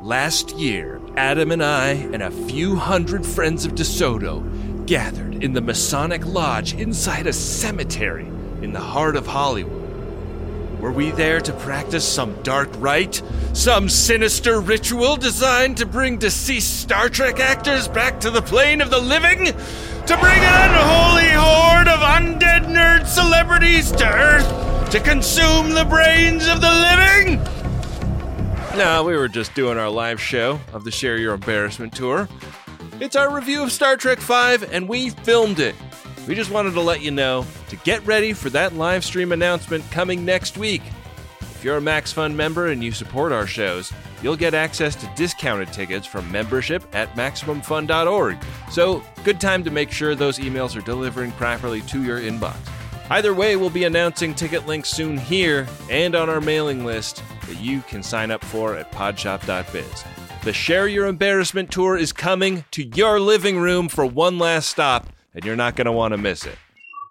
Last year, Adam and I and a few hundred friends of DeSoto gathered in the Masonic Lodge inside a cemetery in the heart of Hollywood. Were we there to practice some dark rite? Some sinister ritual designed to bring deceased Star Trek actors back to the plane of the living? To bring an unholy horde of undead nerd celebrities to Earth to consume the brains of the living? No, we were just doing our live show of the Share Your Embarrassment tour. It's our review of Star Trek V, and we filmed it. We just wanted to let you know to get ready for that live stream announcement coming next week. If you're a MaxFun member and you support our shows, you'll get access to discounted tickets from membership at MaximumFun.org. So, good time to make sure those emails are delivering properly to your inbox. Either way, we'll be announcing ticket links soon here and on our mailing list that you can sign up for at podshop.biz. The Share Your Embarrassment tour is coming to your living room for one last stop, and you're not going to want to miss it.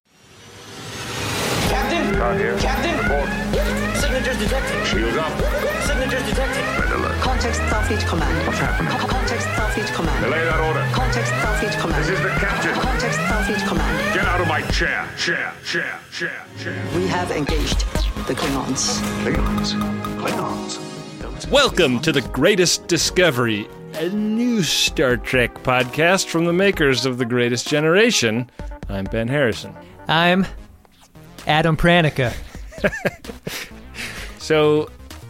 Captain! Car here. Captain! Report. Signatures detected. Shields up. Signatures detected. Red alert. Context Starfleet Command. What's happening? Context Starfleet Command. Delay that order. Context Starfleet Command. This is the captain. Context Starfleet Command. Get out of my chair. Chair. We have engaged the Klingons. Klingons. Welcome to The Greatest Discovery, a new Star Trek podcast from the makers of The Greatest Generation. I'm Ben Harrison. I'm Adam Pranica. So,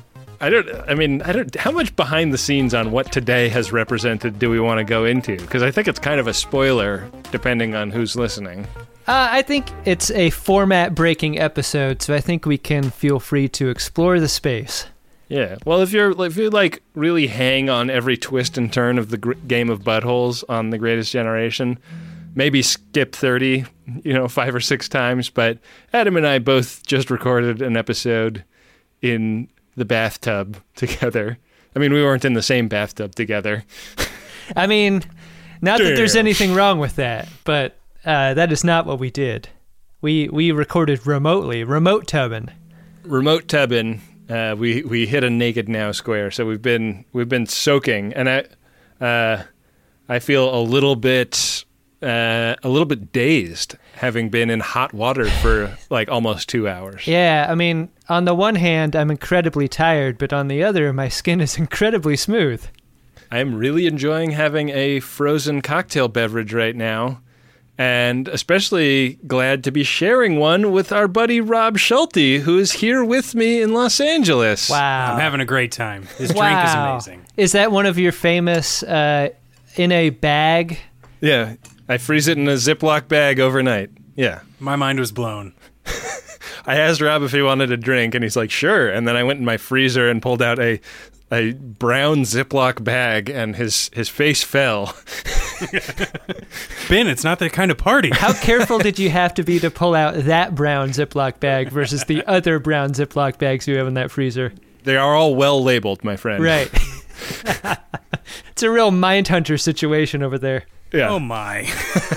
how much behind the scenes on what today has represented do we want to go into? Because I think it's kind of a spoiler, depending on who's listening. I think it's a format-breaking episode, so I think we can feel free to explore the space. Yeah, well, if you like really hang on every twist and turn of the game of buttholes on The Greatest Generation, maybe skip 30, 5 or 6 times. But Adam and I both just recorded an episode in the bathtub together. I mean, we weren't in the same bathtub together. I mean, not that there's anything wrong with that, but that is not what we did. We recorded remotely, remote tubbing. Remote tubbing. We hit a naked now square, so we've been soaking, and I feel a little bit dazed, having been in hot water for like almost 2 hours. Yeah, I mean, on the one hand, I'm incredibly tired, but on the other, my skin is incredibly smooth. I'm really enjoying having a frozen cocktail beverage right now, and especially glad to be sharing one with our buddy Rob Schulte, who is here with me in Los Angeles. Wow. I'm having a great time. This drink is amazing. Is that one of your famous in a bag? Yeah, I freeze it in a Ziploc bag overnight. Yeah. My mind was blown. I asked Rob if he wanted a drink, and he's like, sure. And then I went in my freezer and pulled out a brown Ziploc bag, and his face fell. Ben, it's not that kind of party. How careful did you have to be to pull out that brown Ziploc bag versus the other brown Ziploc bags you have in that freezer? They are all well labeled, my friend. Right. It's a real Mindhunter situation over there. Yeah. Oh, my.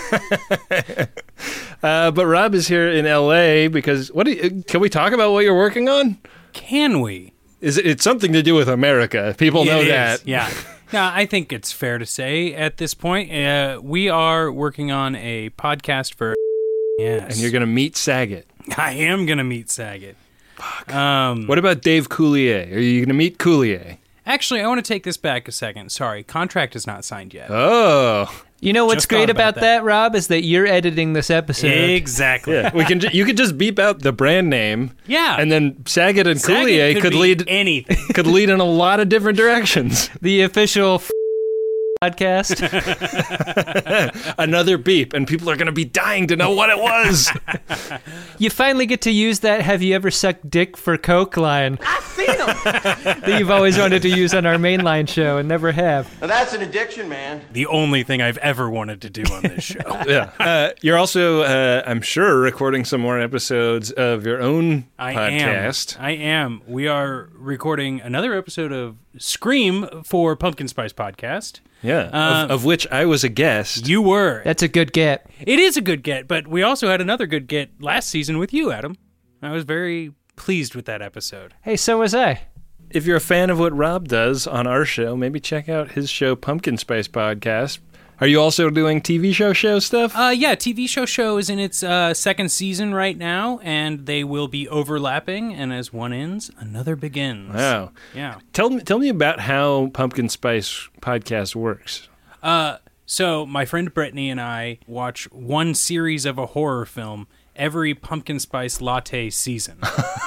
But Rob is here in L.A. because can we talk about what you're working on? Can we? It's something to do with America. People know that. Yeah. Now, I think it's fair to say at this point, we are working on a podcast for... Yes. And you're going to meet Saget. I am going to meet Saget. Fuck. What about Dave Coulier? Are you going to meet Coulier? Actually, I want to take this back a second. Sorry, contract is not signed yet. Oh. You know what's Just great thought about about that, Rob, is that you're editing this episode. Exactly. Yeah. You could just beep out the brand name. Yeah. And then Saget and Saget Coulier could be lead anything. could lead in a lot of different directions. The official podcast. Another beep, and people are going to be dying to know what it was. You finally get to use that "Have you ever sucked dick for Coke" line. I've seen them! That you've always wanted to use on our mainline show and never have. Now that's an addiction, man. The only thing I've ever wanted to do on this show. Yeah. You're also, I'm sure, recording some more episodes of your own podcast. I am. We are recording another episode of Scream for Pumpkin Spice Podcast. Yeah, of which I was a guest. You were. That's a good get. It is a good get, but we also had another good get last season with you, Adam. I was very pleased with that episode. Hey, so was I. if you're a fan of what Rob does on our show, maybe check out his show, Pumpkin Spice Podcast. Are you also doing TV show stuff? Yeah, TV show is in its second season right now, and they will be overlapping, and as one ends, another begins. Wow. Yeah. Tell me about how Pumpkin Spice Podcast works. So my friend Brittany and I watch one series of a horror film every pumpkin spice latte season.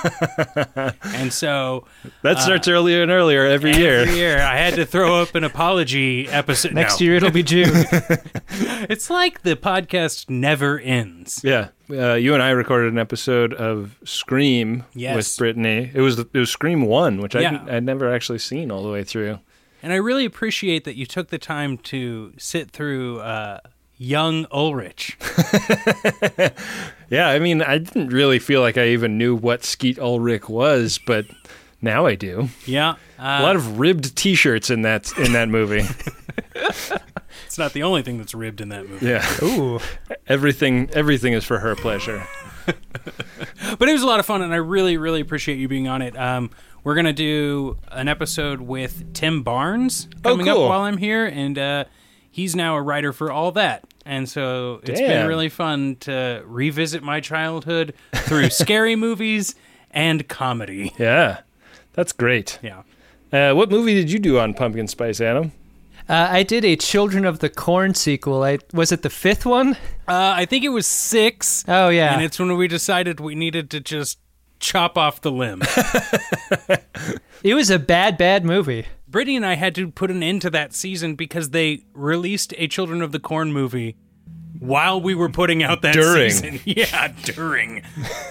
And so that starts earlier and earlier every year. Every year. I had to throw up an apology episode. Next year it'll be June. It's like the podcast never ends. Yeah. You and I recorded an episode of Scream Yes. with Brittany. It was Scream 1, which I'd never actually seen all the way through. And I really appreciate that you took the time to sit through young Ulrich. Yeah, I mean, I didn't really feel like I even knew what Skeet Ulrich was, but now I do. Yeah. A lot of ribbed T-shirts in that movie. It's not the only thing that's ribbed in that movie. Yeah. Ooh. Everything is for her pleasure. But it was a lot of fun, and I really, really appreciate you being on it. We're going to do an episode with Tim Barnes coming up while I'm here, and he's now a writer for All That. And so it's been really fun to revisit my childhood through scary movies and comedy. Yeah, that's great. Yeah. What movie did you do on Pumpkin Spice, Adam? I did a Children of the Corn sequel. Was it the 5th one? I think it was 6. Oh, yeah. And it's when we decided we needed to just chop off the limb. It was a bad movie. Brittany and I had to put an end to that season because they released a Children of the Corn movie while we were putting out that season. Yeah, during.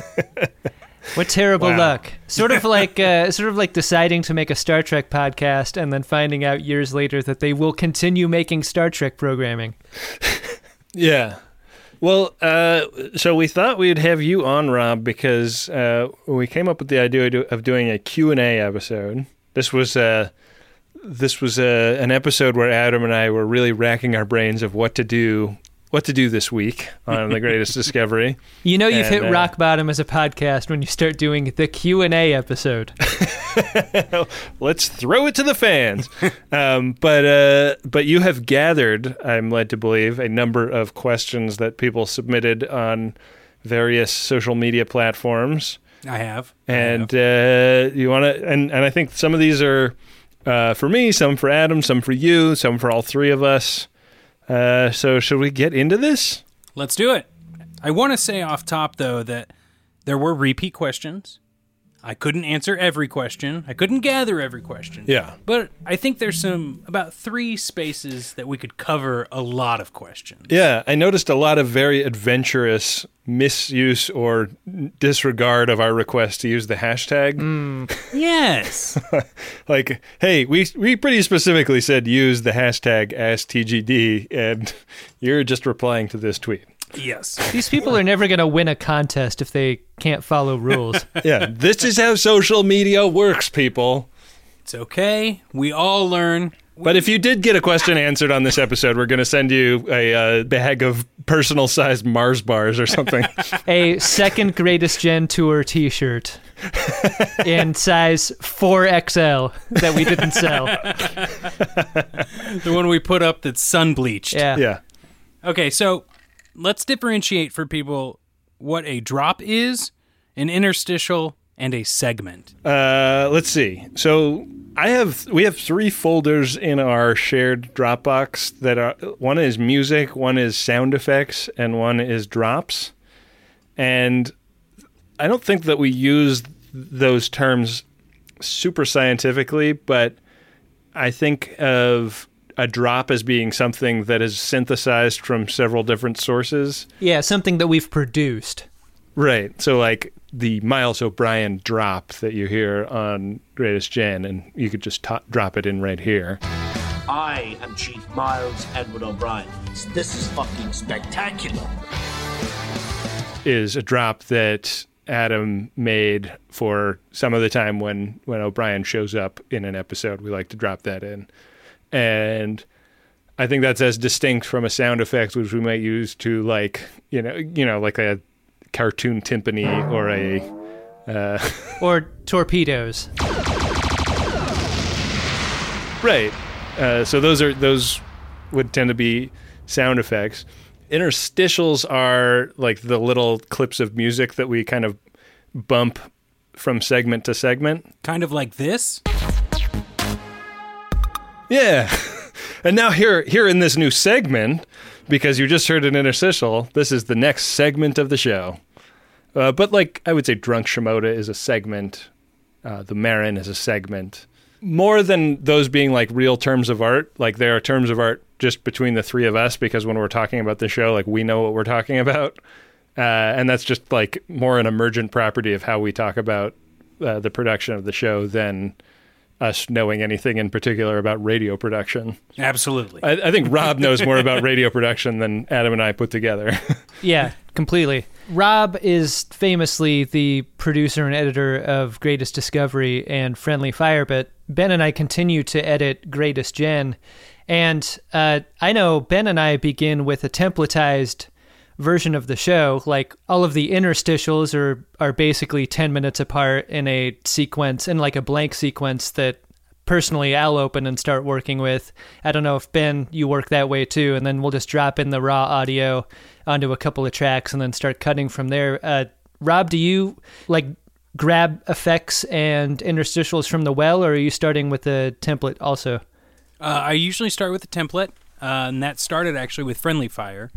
What terrible luck. Sort of like deciding to make a Star Trek podcast and then finding out years later that they will continue making Star Trek programming. Yeah. Well, so we thought we'd have you on, Rob, because we came up with the idea of doing a Q&A episode. This was an episode where Adam and I were really racking our brains of what to do this week on The Greatest Discovery. You know you've hit rock bottom as a podcast when you start doing the Q&A episode. Let's throw it to the fans. But you have gathered, I'm led to believe, a number of questions that people submitted on various social media platforms. I have. And you want to, and I think some of these are for me, some for Adam, some for you, some for all three of us. So should we get into this? Let's do it. I want to say off top, though, that there were repeat questions. I couldn't answer every question. I couldn't gather every question. Yeah. But I think there's about 3 spaces that we could cover a lot of questions. Yeah, I noticed a lot of very adventurous misuse or disregard of our request to use the hashtag. Yes. Like, hey, we pretty specifically said use the hashtag AskTGD, and you're just replying to this tweet. Yes. These people are never going to win a contest if they can't follow rules. Yeah, this is how social media works, people. It's okay. We all learn. But if you did get a question answered on this episode, we're going to send you a bag of personal-sized Mars bars or something. A second Greatest Gen Tour t-shirt in size 4XL that we didn't sell. The one we put up that's sun-bleached. Yeah. Okay, so let's differentiate for people what a drop is, an interstitial, and a segment. Let's see. So we have 3 folders in our shared Dropbox that are, one is music, one is sound effects, and one is drops. And I don't think that we use those terms super scientifically, but I think of a drop as being something that is synthesized from several different sources. Yeah, something that we've produced. Right. So like the Miles O'Brien drop that you hear on Greatest Gen, and you could just drop it in right here. I am Chief Miles Edward O'Brien. This is fucking spectacular. Is a drop that Adam made for some of the time when O'Brien shows up in an episode. We like to drop that in. And I think that's as distinct from a sound effect, which we might use to like a cartoon timpani or a or torpedoes. Right. So those would tend to be sound effects. Interstitials are like the little clips of music that we kind of bump from segment to segment. Kind of like this. Yeah. And now here in this new segment, because you just heard an interstitial, this is the next segment of the show. But like I would say Drunk Shimoda is a segment. The Marin is a segment. More than those being like real terms of art, like there are terms of art just between the three of us, because when we're talking about the show, like we know what we're talking about. And that's just like more an emergent property of how we talk about the production of the show than us knowing anything in particular about radio production. Absolutely. I think Rob knows more about radio production than Adam and I put together. Yeah, completely. Rob is famously the producer and editor of Greatest Discovery and Friendly Fire, but Ben and I continue to edit Greatest Gen. And I know Ben and I begin with a templatized version of the show. Like all of the interstitials are basically 10 minutes apart in a sequence, in like a blank sequence that personally I'll open and start working with. I don't know if Ben, you work that way too, and then we'll just drop in the raw audio onto a couple of tracks and then start cutting from there. Rob, do you like grab effects and interstitials from the well, or are you starting with a template also? I usually start with a template, and that started actually with Friendly Fire,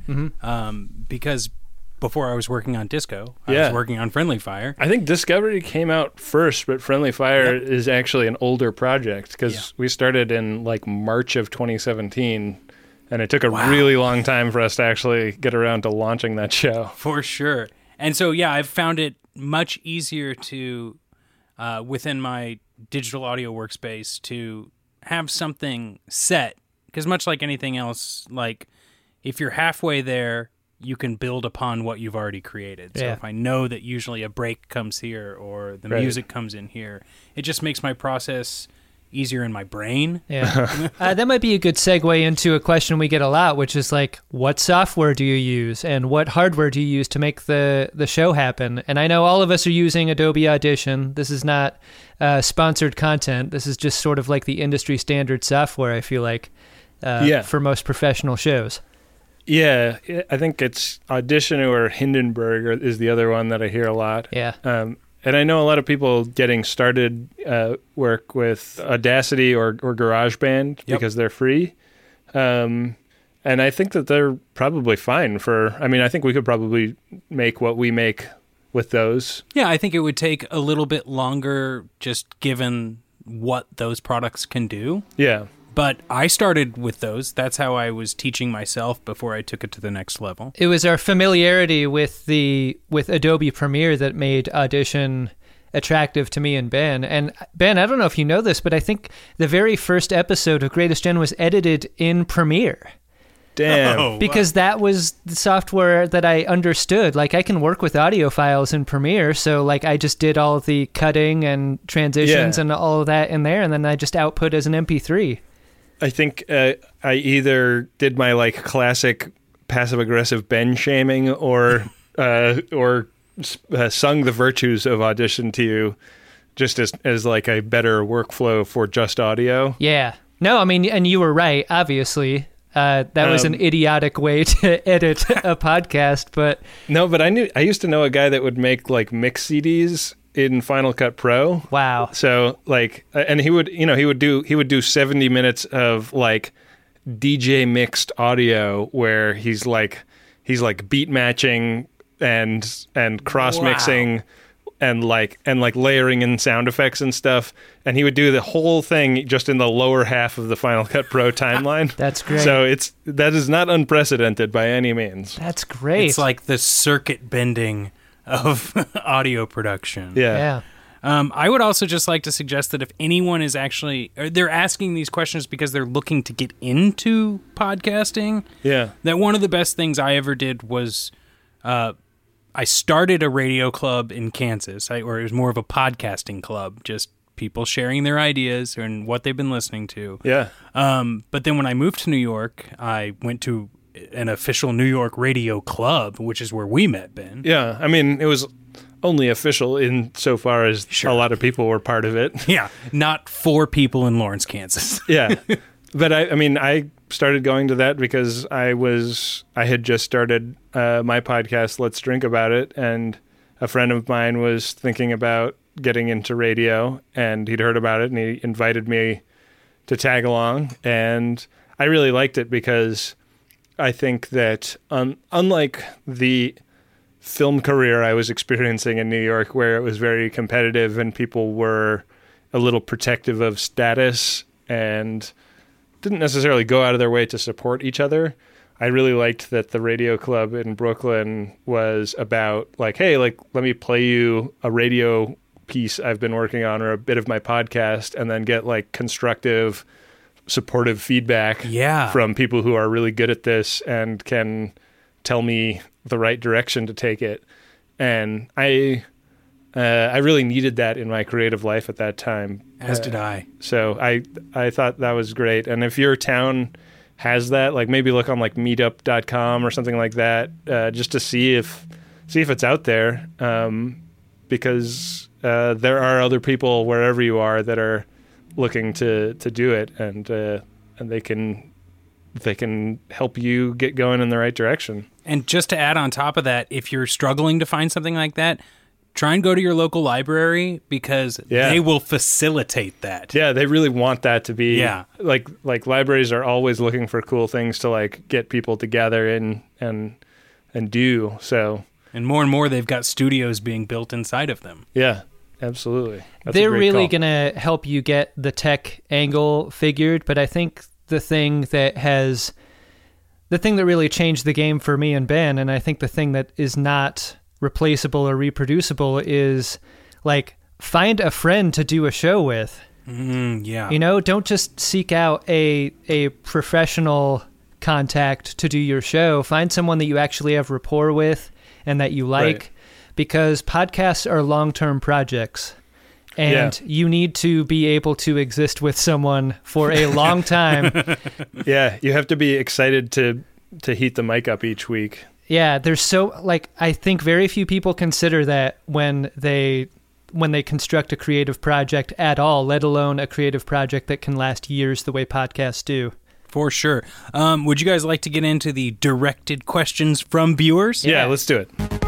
because before I was working on Disco, I was working on Friendly Fire. I think Discovery came out first, but Friendly Fire is actually an older project, because we started in like March of 2017, and it took a really long time for us to actually get around to launching that show. For sure. And so, I've found it much easier to, within my digital audio workspace, to have something set, because much like anything else, like if you're halfway there, you can build upon what you've already created. So if I know that usually a break comes here or the music comes in here, it just makes my process easier in my brain. Yeah. That might be a good segue into a question we get a lot, which is like, what software do you use and what hardware do you use to make the show happen? And I know all of us are using Adobe Audition. This is not sponsored content. This is just sort of like the industry standard software, I feel like, for most professional shows. Yeah, I think it's Audition or Hindenburg is the other one that I hear a lot. Yeah. And I know a lot of people getting started work with Audacity or GarageBand because they're free. And I think that they're probably fine I think we could probably make what we make with those. Yeah, I think it would take a little bit longer just given what those products can do. Yeah. But I started with those. That's how I was teaching myself before I took it to the next level. It was our familiarity with Adobe Premiere that made Audition attractive to me and Ben. And Ben, I don't know if you know this, but I think the very first episode of Greatest Gen was edited in Premiere. Damn. Because that was the software that I understood. Like, I can work with audio files in Premiere, so like I just did all of the cutting and transitions and all of that in there, and then I just output as an MP3. I think I either did my like classic passive-aggressive Ben shaming or sung the virtues of Audition to you just as like a better workflow for just audio. Yeah. No, I mean, and you were right, obviously. That was an idiotic way to edit a podcast, but... No, but I used to know a guy that would make like mix CDs in Final Cut Pro. Wow. So like, and he would do 70 minutes of like DJ mixed audio where he's like beat matching and cross mixing and like layering in sound effects and stuff, and he would do the whole thing just in the lower half of the Final Cut Pro timeline. That's great. So that is not unprecedented by any means. That's great. It's like the circuit bending of audio production. Yeah. I would also just like to suggest that if anyone is they're asking these questions because they're looking to get into podcasting. Yeah. That one of the best things I ever did was I started a radio club in Kansas, or it was more of a podcasting club, just people sharing their ideas and what they've been listening to. Yeah. But then when I moved to New York, I went to an official New York radio club, which is where we met, Ben. Yeah. I mean, it was only official insofar as a lot of people were part of it. Yeah, not 4 people in Lawrence, Kansas. Yeah. But I started going to that because I had just started my podcast, Let's Drink About It, and a friend of mine was thinking about getting into radio, and he'd heard about it, and he invited me to tag along, and I really liked it because I think that unlike the film career I was experiencing in New York, where it was very competitive and people were a little protective of status and didn't necessarily go out of their way to support each other, I really liked that the radio club in Brooklyn was about like, hey, like, let me play you a radio piece I've been working on or a bit of my podcast, and then get like constructive, supportive feedback from people who are really good at this and can tell me the right direction to take it. And I really needed that in my creative life at that time. As did I. So I thought that was great. And if your town has that, like maybe look on like meetup.com or something like that, just to see if it's out there. Because there are other people wherever you are that are looking to do it, and they can help you get going in the right direction. And just to add on top of that, if you're struggling to find something like that, try and go to your local library, because they will facilitate that. Yeah, they really want that to be like libraries are always looking for cool things to like get people together and do. So, and more they've got studios being built inside of them. Yeah, absolutely. They're really going to help you get the tech angle figured, but I think the thing that really changed the game for me and Ben, and I think the thing that is not replaceable or reproducible, is like find a friend to do a show with. Yeah. Don't just seek out a professional contact to do your show. Find someone that you actually have rapport with and that you like, because podcasts are long-term projects. And you need to be able to exist with someone for a long time. Yeah, you have to be excited to heat the mic up each week. Yeah, I think very few people consider that when they construct a creative project at all, let alone a creative project that can last years the way podcasts do. For sure. Would you guys like to get into the directed questions from viewers? Yeah, let's do it.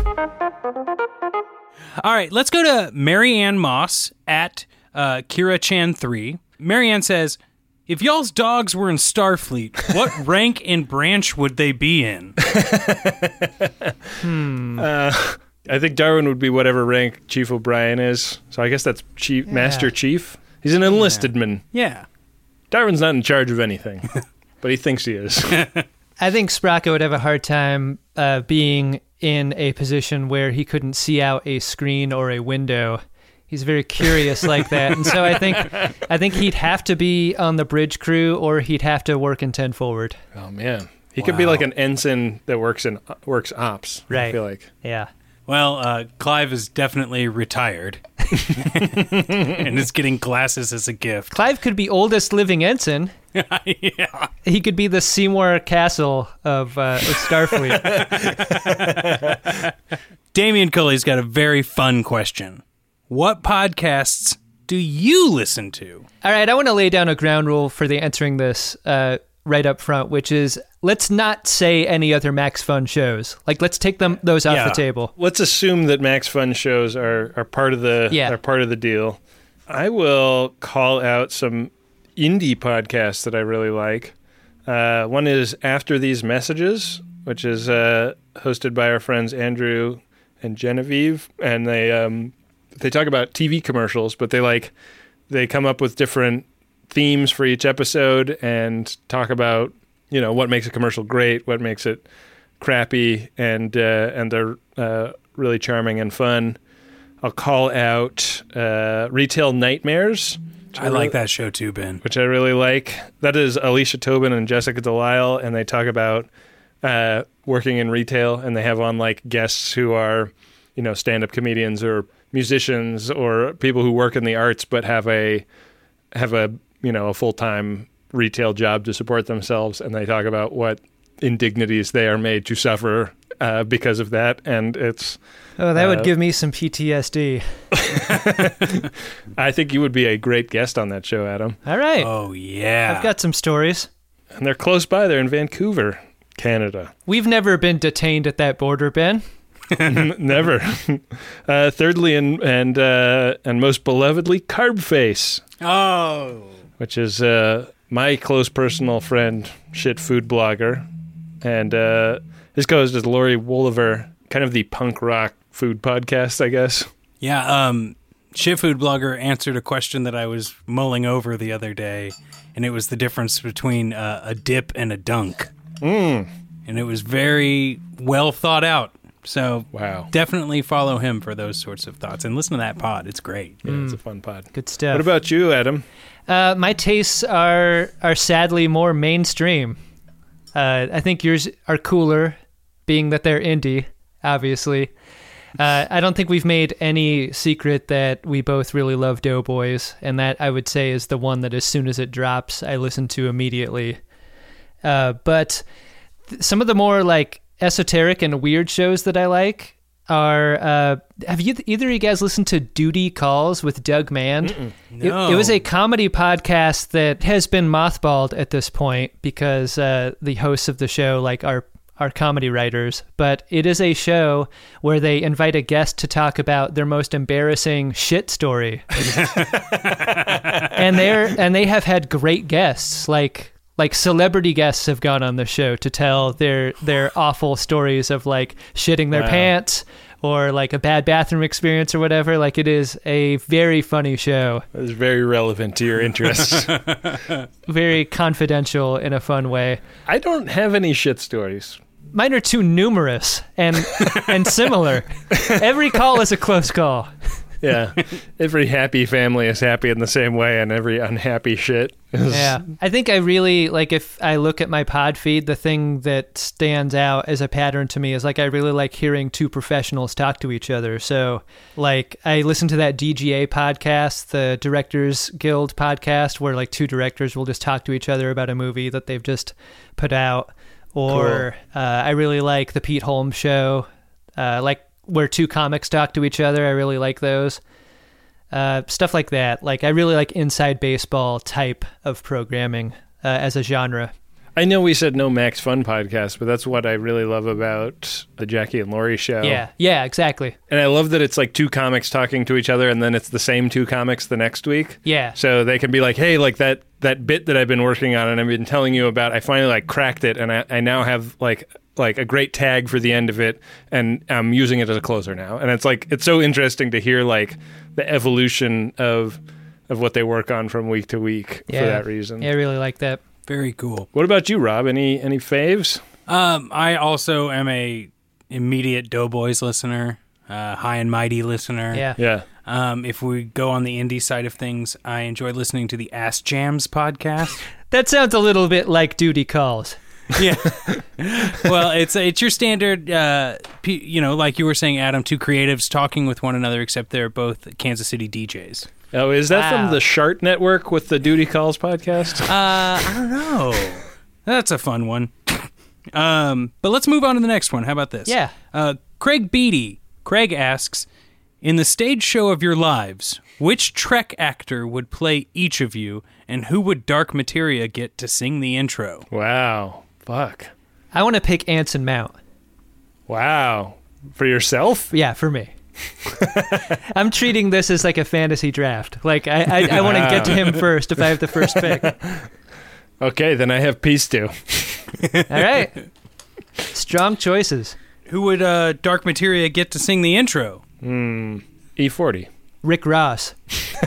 All right, let's go to Marianne Moss at KiraChan3. Marianne says, if y'all's dogs were in Starfleet, what rank and branch would they be in? I think Darwin would be whatever rank Chief O'Brien is. So I guess that's Master Chief. He's an enlisted man. Yeah. Darwin's not in charge of anything, but he thinks he is. I think Sprocko would have a hard time being in a position where he couldn't see out a screen or a window. He's very curious like that. And so I think he'd have to be on the bridge crew, or he'd have to work in 10 forward. Oh, man. He could be like an ensign that works ops. Right. I feel like. Yeah. Well, Clive is definitely retired and is getting glasses as a gift. Clive could be oldest living ensign. Yeah. He could be the Seymour Castle of Starfleet. Damian Culley's got a very fun question. What podcasts do you listen to? All right, I want to lay down a ground rule for the answering this right up front, which is let's not say any other Max Fun shows. Like, let's take those off the table. Let's assume that Max Fun shows are part of the deal. I will call out some indie podcasts that I really like. One is After These Messages, which is hosted by our friends Andrew and Genevieve, and they talk about TV commercials, but they come up with different themes for each episode and talk about what makes a commercial great, what makes it crappy, and they're really charming and fun. I'll call out Retail Nightmares. I like that show too, Ben. Which I really like. That is Alicia Tobin and Jessica Delisle, and they talk about working in retail, and they have on like guests who are, stand-up comedians or musicians or people who work in the arts but have a a full-time retail job to support themselves, and they talk about what indignities they are made to suffer because of that, and it's... Oh, that would give me some PTSD. I think you would be a great guest on that show, Adam. All right. Oh, yeah. I've got some stories. And they're close by. They're in Vancouver, Canada. We've never been detained at that border, Ben. Never. Thirdly, and most belovedly, Carb Face. Oh. Which is my close personal friend, shit food blogger. And his co-host is Lori Woliver, kind of the punk rock food podcast, I guess. Yeah, Shit Food Blogger answered a question that I was mulling over the other day, and it was the difference between a dip and a dunk. And it was very well thought out. So definitely follow him for those sorts of thoughts, and listen to that pod. It's great. Yeah, it's a fun pod. Good stuff. What about you, Adam? My tastes are sadly more mainstream. I think yours are cooler, being that they're indie, obviously. I don't think we've made any secret that we both really love Doughboys, and that I would say is the one that as soon as it drops, I listen to immediately. But some of the more like esoteric and weird shows that I like are, have either of you guys listened to Duty Calls with Doug Mand? No. It was a comedy podcast that has been mothballed at this point because the hosts of the show are comedy writers, but it is a show where they invite a guest to talk about their most embarrassing shit story. and they have had great guests, like celebrity guests have gone on the show to tell their awful stories of like shitting their pants or like a bad bathroom experience or whatever. Like, it is a very funny show. It's very relevant to your interests. Very confidential in a fun way. I don't have any shit stories. Mine are too numerous and similar. Every call is a close call. Yeah. Every happy family is happy in the same way, and every unhappy shit is... Yeah. I think I really, like, if I look at my pod feed, the thing that stands out as a pattern to me is, like, I really like hearing two professionals talk to each other. So, like, I listen to that DGA podcast, the Directors Guild podcast, where, like, two directors will just talk to each other about a movie that they've just put out. Or I really like the Pete Holmes show, like where two comics talk to each other. I really like those. Stuff like that. Like, I really like Inside Baseball type of programming as a genre. I know we said no Max Fun podcast, but that's what I really love about the Jackie and Laurie show. Yeah, exactly. And I love that it's like two comics talking to each other, and then it's the same two comics the next week. Yeah. So they can be like, hey, like that bit that I've been working on and I've been telling you about, I finally like cracked it, and I now have like a great tag for the end of it, and I'm using it as a closer now. And it's like, it's so interesting to hear like the evolution of what they work on from week to week for that reason. Yeah, I really like that. Very cool. What about you, Rob? Any faves? I also am a immediate Doughboys listener, High and Mighty listener. Yeah. If we go on the indie side of things, I enjoy listening to the Ass Jams podcast. That sounds a little bit like Duty Calls. Yeah. Well, it's your standard, like you were saying, Adam, two creatives talking with one another, except they're both Kansas City DJs. Oh, is that from the Shart Network with the Duty Calls podcast? I don't know. That's a fun one. But let's move on to the next one. How about this? Yeah. Craig Beatty. Craig asks, in the stage show of your lives, which Trek actor would play each of you, and who would Dark Materia get to sing the intro? Wow. Fuck. I want to pick Anson Mount. Wow. For yourself? Yeah, for me. I'm treating this as like a fantasy draft. Like, I want to get to him first if I have the first pick. Okay, then I have Peace too. All right. Strong choices. Who would Dark Materia get to sing the intro? E40. Rick Ross.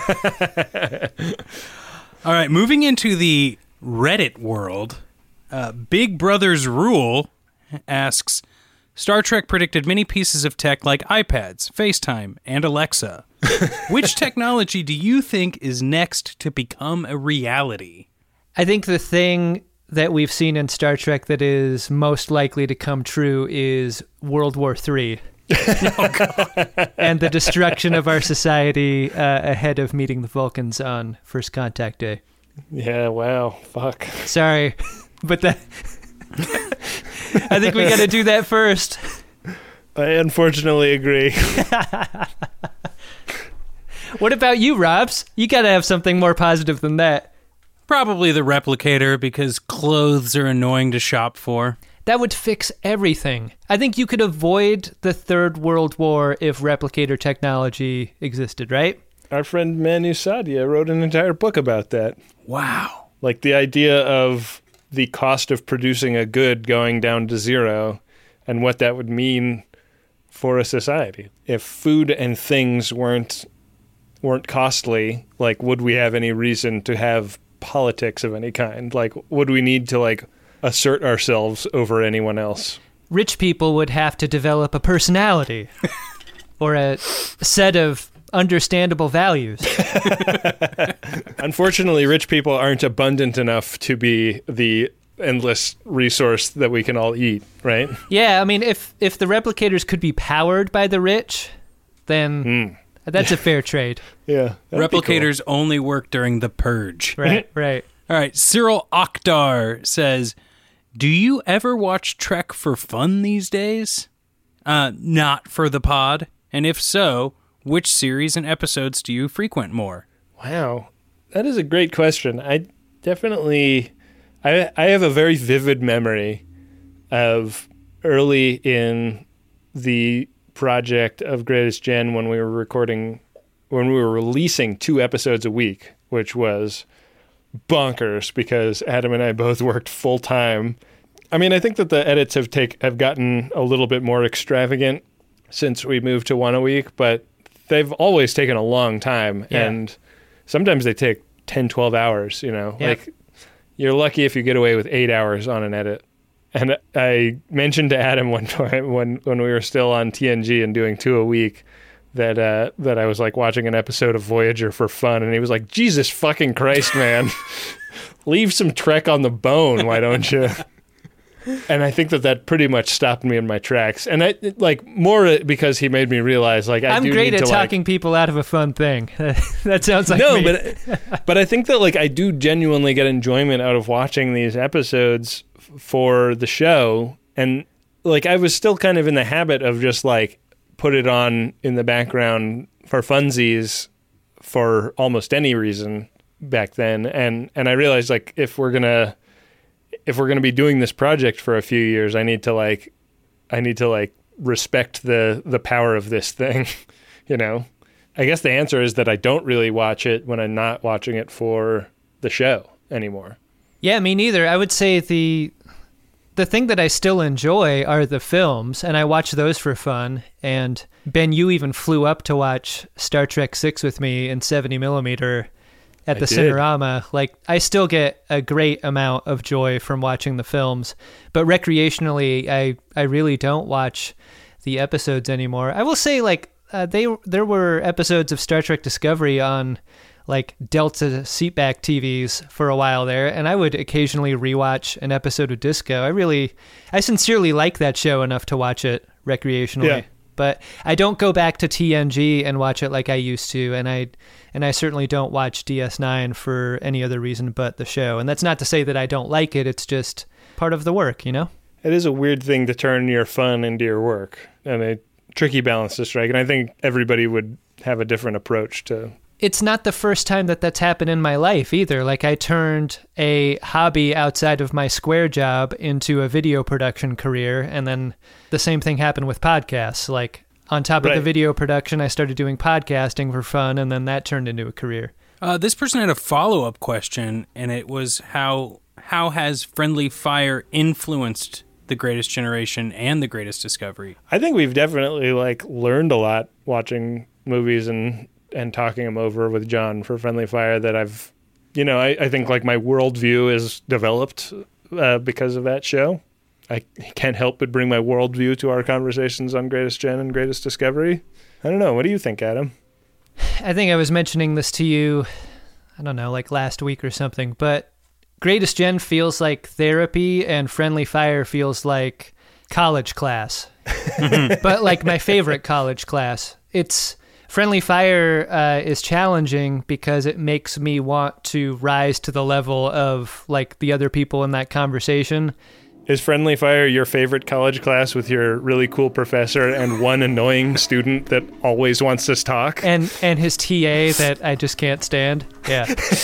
All right, moving into the Reddit world, Big Brother's Rule asks, Star Trek predicted many pieces of tech like iPads, FaceTime, and Alexa. Which technology do you think is next to become a reality? I think the thing that we've seen in Star Trek that is most likely to come true is World War III. Oh, God. And the destruction of our society ahead of meeting the Vulcans on First Contact Day. Yeah, wow. Fuck. Sorry, but that... I think we got to do that first. I unfortunately agree. What about you, Robs? You got to have something more positive than that. Probably the replicator, because clothes are annoying to shop for. That would fix everything. I think you could avoid the Third World War if replicator technology existed, right? Our friend Manu Sadia wrote an entire book about that. Wow. Like the idea of the cost of producing a good going down to zero and what that would mean for a society. If food and things weren't costly, like, would we have any reason to have politics of any kind? Like, would we need to, like, assert ourselves over anyone else? Rich people would have to develop a personality or a set of understandable values. Unfortunately, rich people aren't abundant enough to be the endless resource that we can all eat, right? Yeah, I mean, if the replicators could be powered by the rich, then that's a fair trade. Yeah. Replicators only work during the purge. Right, right. All right, Cyril Oktar says, do you ever watch Trek for fun these days? Not for the pod. And if so, which series and episodes do you frequent more? Wow. That is a great question. I definitely... I have a very vivid memory of early in the project of Greatest Gen when we were releasing 2 episodes a week, which was bonkers because Adam and I both worked full time. I mean, I think that the edits have gotten a little bit more extravagant since we moved to 1 a week, but they've always taken a long time, and sometimes they take 10, 12 hours, you know? Yep. Like, you're lucky if you get away with 8 hours on an edit. And I mentioned to Adam one time when we were still on TNG and doing 2 a week that I was like watching an episode of Voyager for fun, and he was like, Jesus fucking Christ, man. Leave some Trek on the bone, why don't you? And I think that pretty much stopped me in my tracks. And I like more because he made me realize like I'm great at talking people out of a fun thing. That sounds like me. but I think that like I do genuinely get enjoyment out of watching these episodes for the show. And like I was still kind of in the habit of just like put it on in the background for funsies for almost any reason back then. And I realized like if we're gonna be doing this project for a few years, I need to respect the power of this thing, you know? I guess the answer is that I don't really watch it when I'm not watching it for the show anymore. Yeah, me neither. I would say the thing that I still enjoy are the films, and I watch those for fun. And Ben, you even flew up to watch Star Trek VI with me in 70mm at the Cinerama. Like, I still get a great amount of joy from watching the films, but recreationally, I really don't watch the episodes anymore. I will say, like, there were episodes of Star Trek Discovery on like Delta seatback TVs for a while there, and I would occasionally rewatch an episode of Disco. I sincerely like that show enough to watch it recreationally. Yeah. But I don't go back to TNG and watch it like I used to, and I certainly don't watch DS9 for any other reason but the show. And that's not to say that I don't like it, it's just part of the work, you know? It is a weird thing to turn your fun into your work, and a tricky balance to strike, and I think everybody would have a different approach to... It's not the first time that that's happened in my life either. Like, I turned a hobby outside of my Square job into a video production career, and then the same thing happened with podcasts. Like, on top of the video production, I started doing podcasting for fun, and then that turned into a career. This person had a follow-up question, and it was how has Friendly Fire influenced The Greatest Generation and The Greatest Discovery? I think we've definitely like learned a lot watching movies and talking them over with John for Friendly Fire that I've, you know, I think like my worldview is developed because of that show. I can't help but bring my worldview to our conversations on Greatest Gen and Greatest Discovery. I don't know. What do you think, Adam? I think I was mentioning this to you, I don't know, like last week or something, but Greatest Gen feels like therapy and Friendly Fire feels like college class. But like my favorite college class. Friendly Fire is challenging because it makes me want to rise to the level of like the other people in that conversation. Is Friendly Fire your favorite college class with your really cool professor and one annoying student that always wants to talk? And his TA that I just can't stand. Yeah.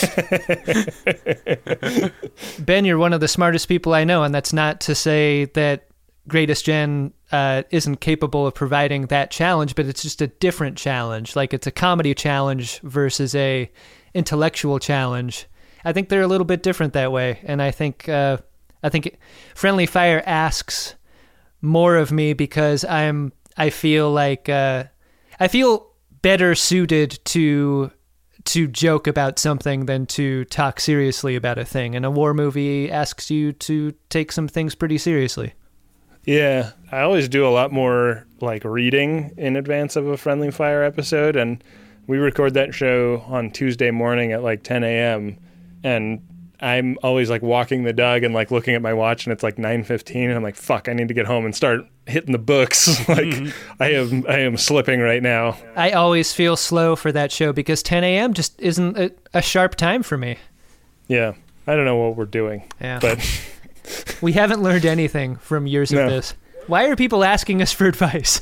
Ben, you're one of the smartest people I know, and that's not to say that Greatest Gen isn't capable of providing that challenge, but it's just a different challenge. Like, it's a comedy challenge versus a intellectual challenge. I think they're a little bit different that way, and I think Friendly Fire asks more of me because I feel like I feel better suited to joke about something than to talk seriously about a thing. And a war movie asks you to take some things pretty seriously. Yeah, I always do a lot more like reading in advance of a Friendly Fire episode, and we record that show on Tuesday morning at like 10 a.m. and I'm always like walking the dog and like looking at my watch, and it's like 9:15, and I'm like, fuck, I need to get home and start hitting the books. Like I am slipping right now. I always feel slow for that show because 10 a.m. just isn't a sharp time for me. Yeah, I don't know what we're doing. Yeah, but we haven't learned anything from years of this. Why are people asking us for advice?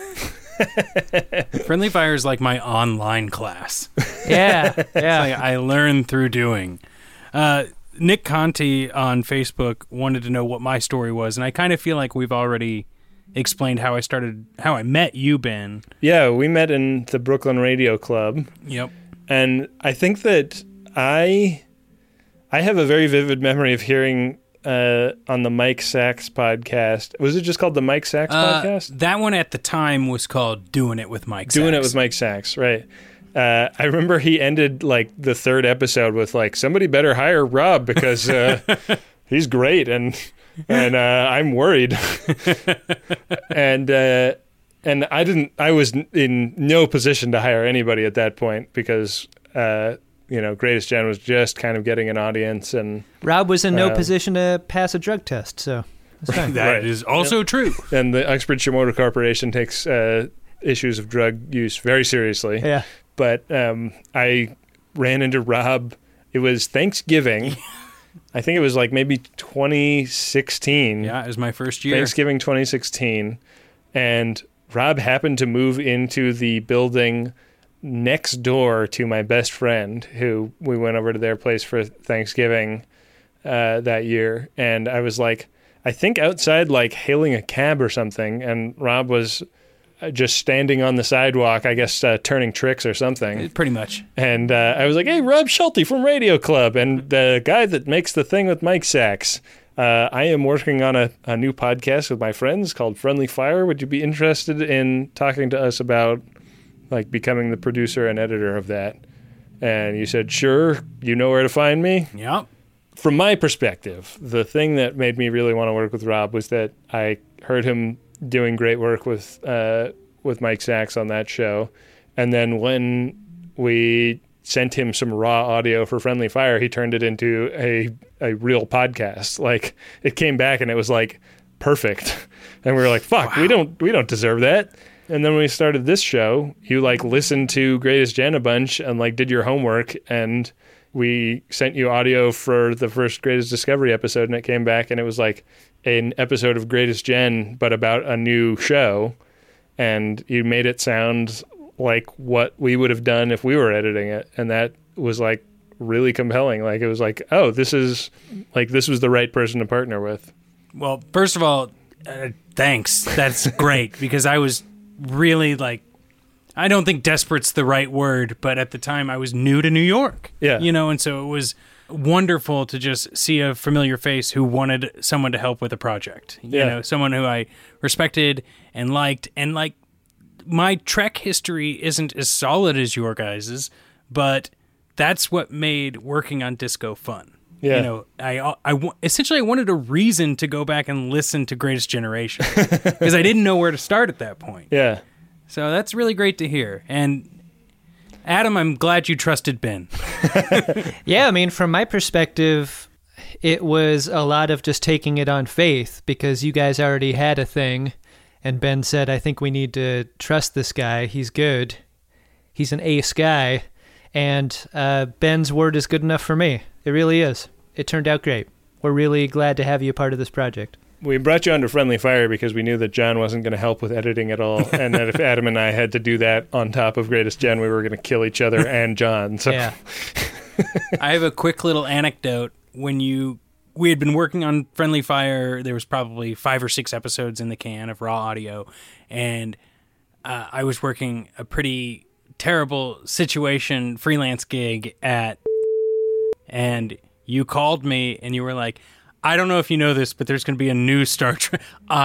Friendly Fire is like my online class. Yeah. Like I learn through doing. Nick Conti on Facebook wanted to know what my story was, and I kind of feel like we've already explained how I met you, Ben. Yeah, we met in the Brooklyn Radio Club. Yep. And I think that I have a very vivid memory of hearing on the Mike Sachs podcast. Was it just called the Mike Sachs podcast? That one at the time was called Doing It with Mike Sachs. Doing It with Mike Sachs, right. I remember he ended like the third episode with like, somebody better hire Rob because he's great and I'm worried. and I was in no position to hire anybody at that point because Greatest Gen was just kind of getting an audience, and Rob was in no position to pass a drug test, so that's fine. That is also true. And the Uxbridge Shimoda Corporation takes issues of drug use very seriously. Yeah. But I ran into Rob. It was Thanksgiving. I think it was like maybe 2016. Yeah, it was my first year. Thanksgiving 2016. And Rob happened to move into the building next door to my best friend, who we went over to their place for Thanksgiving that year. And I was like, I think outside, like hailing a cab or something. And Rob was just standing on the sidewalk, I guess, turning tricks or something. Pretty much. And I was like, hey, Rob Schulte from Radio Club and the guy that makes the thing with Mike Sachs. I am working on a new podcast with my friends called Friendly Fire. Would you be interested in talking to us about like becoming the producer and editor of that? And you said, sure, you know where to find me? Yep. From my perspective, the thing that made me really want to work with Rob was that I heard him doing great work with Mike Sachs on that show. And then when we sent him some raw audio for Friendly Fire, he turned it into a real podcast. Like, it came back and it was like perfect. And we were like, fuck, wow. we don't deserve that. And then when we started this show, you like listened to Greatest Gen a bunch and like did your homework, and we sent you audio for the first Greatest Discovery episode, and it came back and it was like an episode of Greatest Gen, but about a new show. And you made it sound like what we would have done if we were editing it. And that was like really compelling. Like, it was like, oh, this was the right person to partner with. Well, first of all, thanks. That's great, because I was really like, I don't think desperate's the right word, but at the time I was new to New York. Yeah. And so it was wonderful to just see a familiar face who wanted someone to help with a project. Someone who I respected and liked. And like, my Trek history isn't as solid as your guys's, but that's what made working on Disco fun. Yeah. I essentially wanted a reason to go back and listen to Greatest Generation because I didn't know where to start at that point. Yeah. So that's really great to hear. And Adam, I'm glad you trusted Ben. Yeah, I mean, from my perspective, it was a lot of just taking it on faith, because you guys already had a thing, and Ben said, I think we need to trust this guy. He's good. He's an ace guy. And Ben's word is good enough for me. It really is. It turned out great. We're really glad to have you a part of this project. We brought you onto Friendly Fire because we knew that John wasn't going to help with editing at all, and that if Adam and I had to do that on top of Greatest Gen, we were going to kill each other and John. So. Yeah. I have a quick little anecdote. We had been working on Friendly Fire. There was probably 5 or 6 episodes in the can of raw audio, and I was working a pretty terrible situation freelance gig and you called me and you were like, I don't know if you know this, but there's going to be a new Star Trek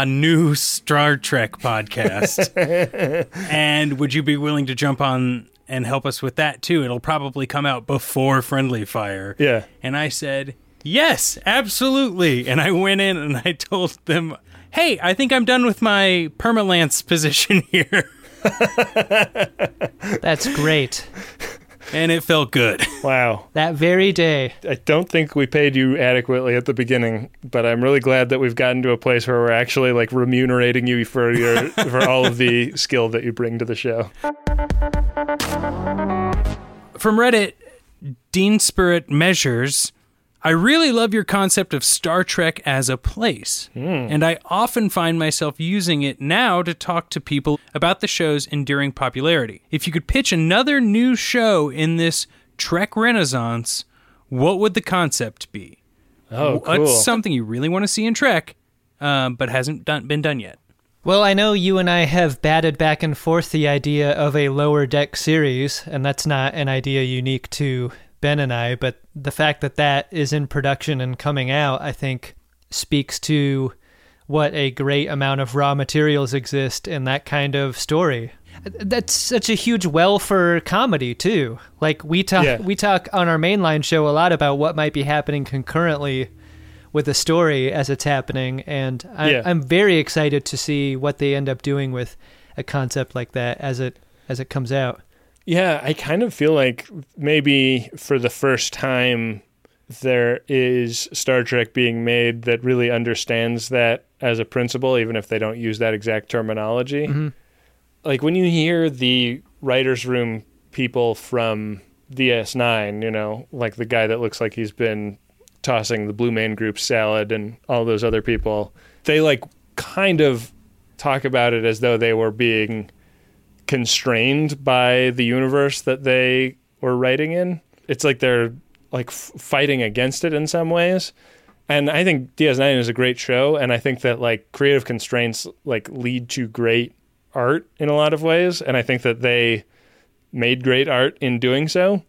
podcast. And would you be willing to jump on and help us with that too? It'll probably come out before Friendly Fire. Yeah. And I said, yes, absolutely. And I went in and I told them, hey, I think I'm done with my permalance position here. That's great. And it felt good. Wow. That very day. I don't think we paid you adequately at the beginning, but I'm really glad that we've gotten to a place where we're actually like remunerating you for for all of the skill that you bring to the show. From Reddit, Dean Spirit Measures, I really love your concept of Star Trek as a place, and I often find myself using it now to talk to people about the show's enduring popularity. If you could pitch another new show in this Trek Renaissance, what would the concept be? Oh, cool. What's something you really want to see in Trek, but hasn't been done yet? Well, I know you and I have batted back and forth the idea of a Lower Deck series, and that's not an idea unique to Ben and I, but the fact that that is in production and coming out, I think, speaks to what a great amount of raw materials exist in that kind of story. That's such a huge well for comedy, too. Like, we talk on our mainline show a lot about what might be happening concurrently with a story as it's happening, and I'm very excited to see what they end up doing with a concept like that as it comes out. Yeah, I kind of feel like maybe for the first time there is Star Trek being made that really understands that as a principle, even if they don't use that exact terminology. Mm-hmm. Like when you hear the writer's room people from DS9, you know, like the guy that looks like he's been tossing the Blue Man Group salad and all those other people, they like kind of talk about it as though they were being constrained by the universe that they were writing in. It's like they're like fighting against it in some ways. And I think DS9 is a great show, and I think that like creative constraints like lead to great art in a lot of ways, and I think that they made great art in doing so.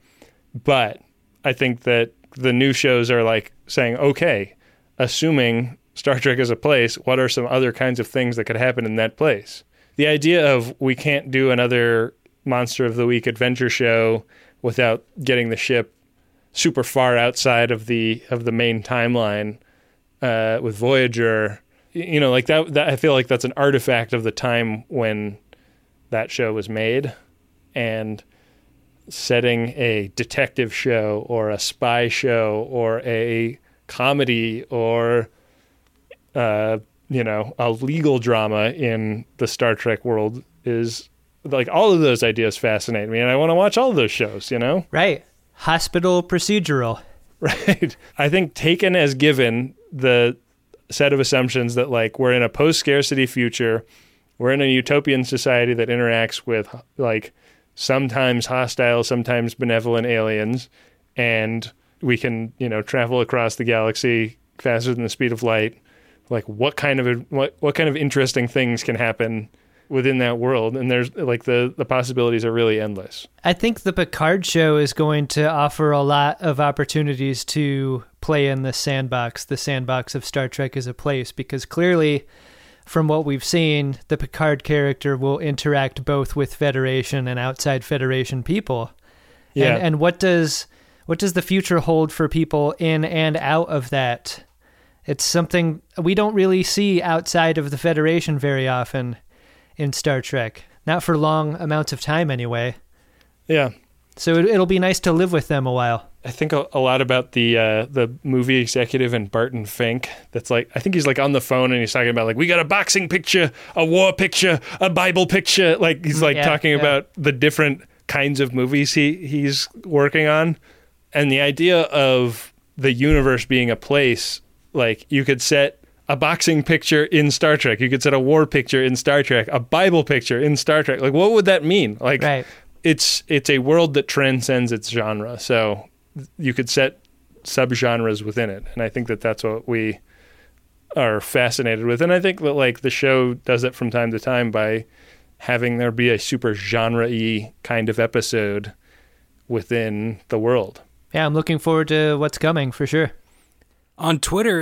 But I think that the new shows are like saying, okay, assuming Star Trek is a place, what are some other kinds of things that could happen in that place? The idea of we can't do another Monster of the Week adventure show without getting the ship super far outside of the main timeline with Voyager, you know, like that I feel like that's an artifact of the time when that show was made, and setting a detective show or a spy show or a comedy or you know, a legal drama in the Star Trek world is like, all of those ideas fascinate me, and I want to watch all of those shows, you know? Right. Hospital procedural. Right. I think taken as given the set of assumptions that like we're in a post-scarcity future, we're in a utopian society that interacts with like sometimes hostile, sometimes benevolent aliens, and we can, you know, travel across the galaxy faster than the speed of light. Like what kind of interesting things can happen within that world? And there's like the possibilities are really endless. I think the Picard show is going to offer a lot of opportunities to play in the sandbox of Star Trek as a place, because clearly from what we've seen, the Picard character will interact both with Federation and outside Federation people. Yeah. And what does the future hold for people in and out of that? It's something we don't really see outside of the Federation very often in Star Trek. Not for long amounts of time, anyway. Yeah. So it'll be nice to live with them a while. I think a lot about the movie executive in Barton Fink. That's like, I think he's like on the phone and he's talking about like, we got a boxing picture, a war picture, a Bible picture. Like he's like talking about the different kinds of movies he's working on. And the idea of the universe being a place, like you could set a boxing picture in Star Trek. You could set a war picture in Star Trek, a Bible picture in Star Trek. Like, what would that mean? Like, Right. it's a world that transcends its genre. So you could set subgenres within it. And I think that that's what we are fascinated with. And I think that like the show does it from time to time by having there be a super genre-y kind of episode within the world. Yeah, I'm looking forward to what's coming for sure. On Twitter,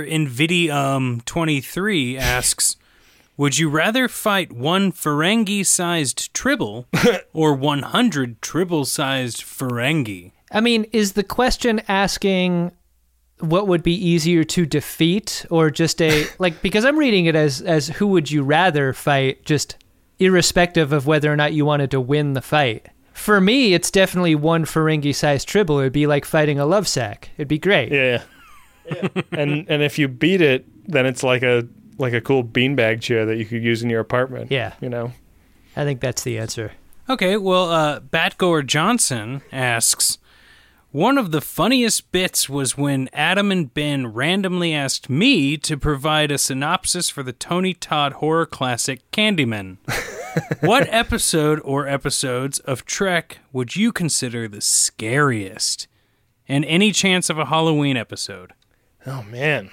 Nvidium23 asks, would you rather fight one Ferengi-sized Tribble or 100 Tribble-sized Ferengi? I mean, is the question asking what would be easier to defeat, or just like, because I'm reading it as who would you rather fight, just irrespective of whether or not you wanted to win the fight. For me, it's definitely one Ferengi-sized Tribble. It'd be like fighting a love sack. It'd be great. Yeah. and if you beat it, then it's like a cool beanbag chair that you could use in your apartment. Yeah. You know? I think that's the answer. Okay, well, Batgoer Johnson asks, one of the funniest bits was when Adam and Ben randomly asked me to provide a synopsis for the Tony Todd horror classic Candyman. What episode or episodes of Trek would you consider the scariest? And any chance of a Halloween episode? Oh, man.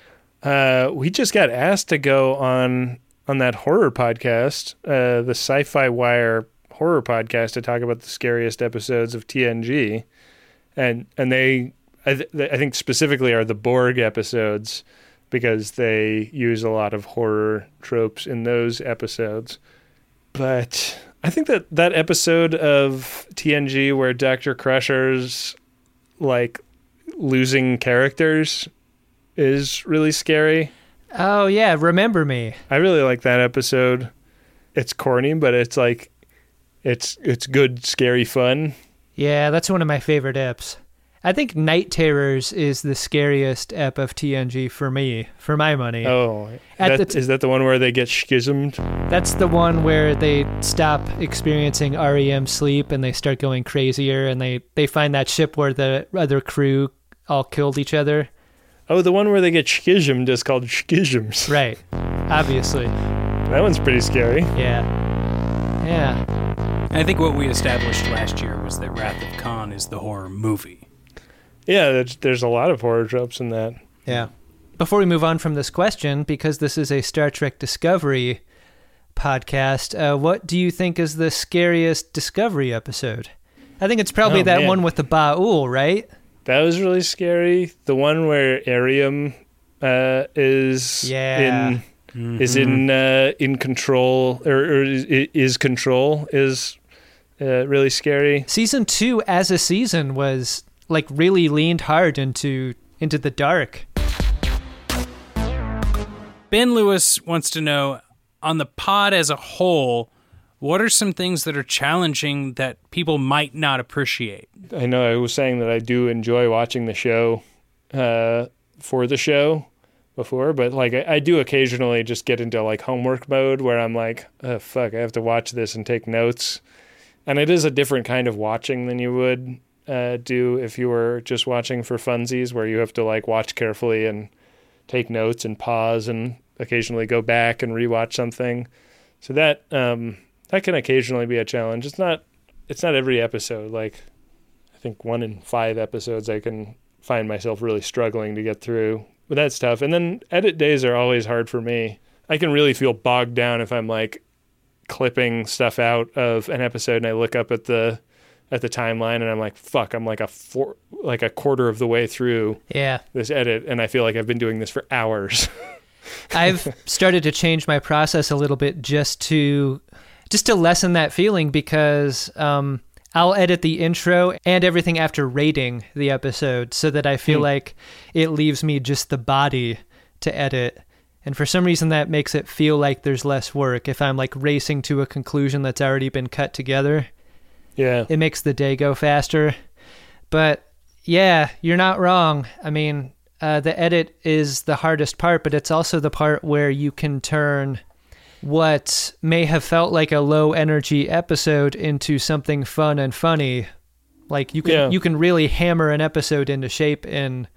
We just got asked to go on that horror podcast, the Sci-Fi Wire horror podcast, to talk about the scariest episodes of TNG. And they, I think specifically are the Borg episodes, because they use a lot of horror tropes in those episodes. But I think that episode of TNG where Dr. Crusher's like losing characters is really scary. Oh yeah, Remember Me. I really like that episode. It's corny, but it's like it's good, scary fun. Yeah, that's one of my favorite eps. I think Night Terrors is the scariest ep of TNG for me, for my money. Oh, is that the one where they get schismed? That's the one where they stop experiencing REM sleep and they start going crazier, and they find that ship where the other crew all killed each other. Oh, the one where they get schismed is called Schisms. Right, obviously. That one's pretty scary. Yeah. I think what we established last year was that Wrath of Khan is the horror movie. Yeah, there's a lot of horror tropes in that. Yeah. Before we move on from this question, because this is a Star Trek Discovery podcast, what do you think is the scariest Discovery episode? I think it's probably one with the Ba'ul, right? That was really scary. The one where Arium is in control, or is control, is really scary. Season 2 as a season was like really leaned hard into the dark. Ben Lewis wants to know, on the pod as a whole, what are some things that are challenging that people might not appreciate? I know I was saying that I do enjoy watching the show for the show before, but like I do occasionally just get into like homework mode where I'm like, oh, fuck, I have to watch this and take notes. And it is a different kind of watching than you would do if you were just watching for funsies, where you have to like watch carefully and take notes and pause and occasionally go back and rewatch something. So that can occasionally be a challenge. It's not every episode. Like I think 1 in 5 episodes I can find myself really struggling to get through. But that's tough. And then edit days are always hard for me. I can really feel bogged down if I'm like clipping stuff out of an episode and I look up at the timeline and I'm like, fuck, I'm like a quarter of the way through this edit, and I feel like I've been doing this for hours. I've started to change my process a little bit just to lessen that feeling, because I'll edit the intro and everything after rating the episode so that I feel like it leaves me just the body to edit. And for some reason that makes it feel like there's less work if I'm like racing to a conclusion that's already been cut together. Yeah. It makes the day go faster. But yeah, you're not wrong. I mean, the edit is the hardest part, but it's also the part where you can turn what may have felt like a low energy episode into something fun and funny. Like you can really hammer an episode into shape in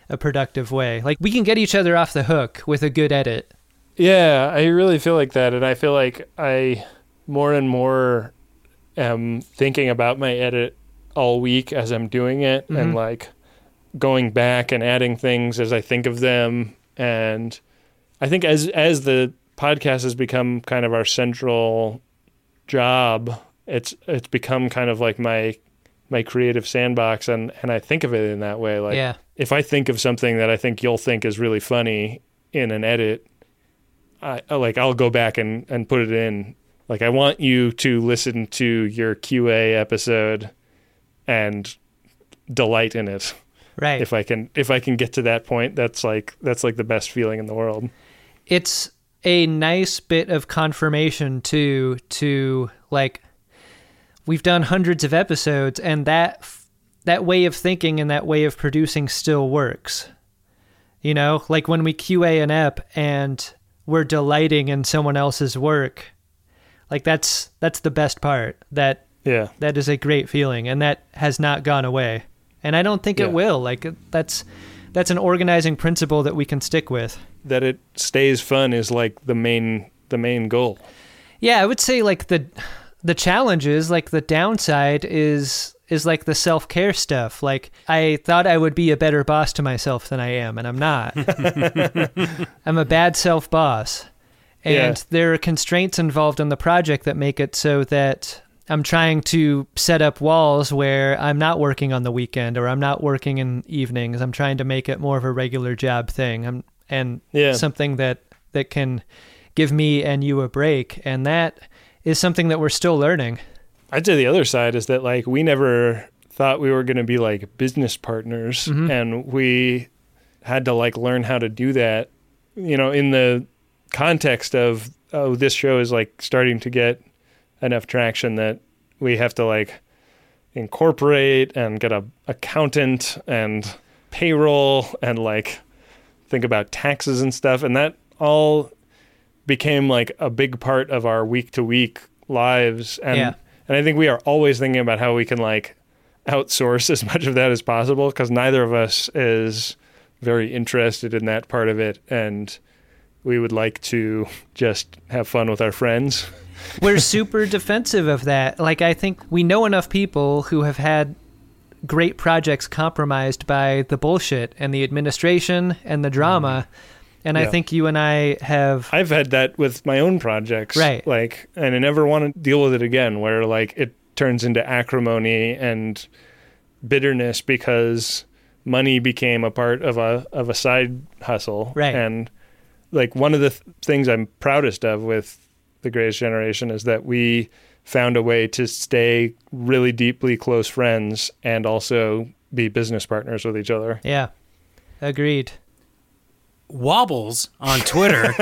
a productive way. Like, we can get each other off the hook with a good edit. Yeah, I really feel like that. And I feel like I more and more am thinking about my edit all week as I'm doing it, and like going back and adding things as I think of them. And I think as the podcast has become kind of our central job, it's become kind of like my creative sandbox, and I think of it in that way. Like, if I think of something that I think you'll think is really funny in an edit, I'll go back and put it in. Like, I want you to listen to your QA episode and delight in it. Right. If I can get to that point, that's like the best feeling in the world. It's a nice bit of confirmation to like, we've done hundreds of episodes, and that way of thinking and that way of producing still works. You know, like when we QA an ep and we're delighting in someone else's work, like that's the best part. That is a great feeling, and that has not gone away. And I don't think it will. Like, that's an organizing principle that we can stick with. That it stays fun is like the main goal. Yeah, I would say like the challenges, like the downside is like the self-care stuff. Like, I thought I would be a better boss to myself than I am, and I'm not. I'm a bad self-boss. And there are constraints involved in the project that make it so that I'm trying to set up walls where I'm not working on the weekend or I'm not working in evenings. I'm trying to make it more of a regular job thing. Something that can give me and you a break. And that is something that we're still learning. I'd say the other side is that, like, we never thought we were going to be like business partners, and we had to like learn how to do that, you know, in the context of, oh, this show is like starting to get enough traction that we have to like incorporate and get a accountant and payroll and like think about taxes and stuff. And that all became like a big part of our week to week lives. And I think we are always thinking about how we can like outsource as much of that as possible, because neither of us is very interested in that part of it. And we would like to just have fun with our friends. We're super defensive of that. Like, I think we know enough people who have had great projects compromised by the bullshit and the administration and the drama. And I think you and I have... I've had that with my own projects. Right. Like, and I never want to deal with it again, where like it turns into acrimony and bitterness because money became a part of a side hustle. Right. And like, one of the things I'm proudest of with The Greatest Generation is that we found a way to stay really deeply close friends and also be business partners with each other. Yeah, agreed. Wobbles on Twitter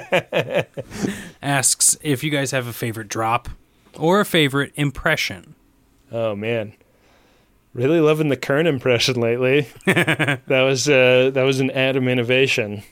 asks if you guys have a favorite drop or a favorite impression. Oh, man. Really loving the Kern impression lately. That was an Adam innovation.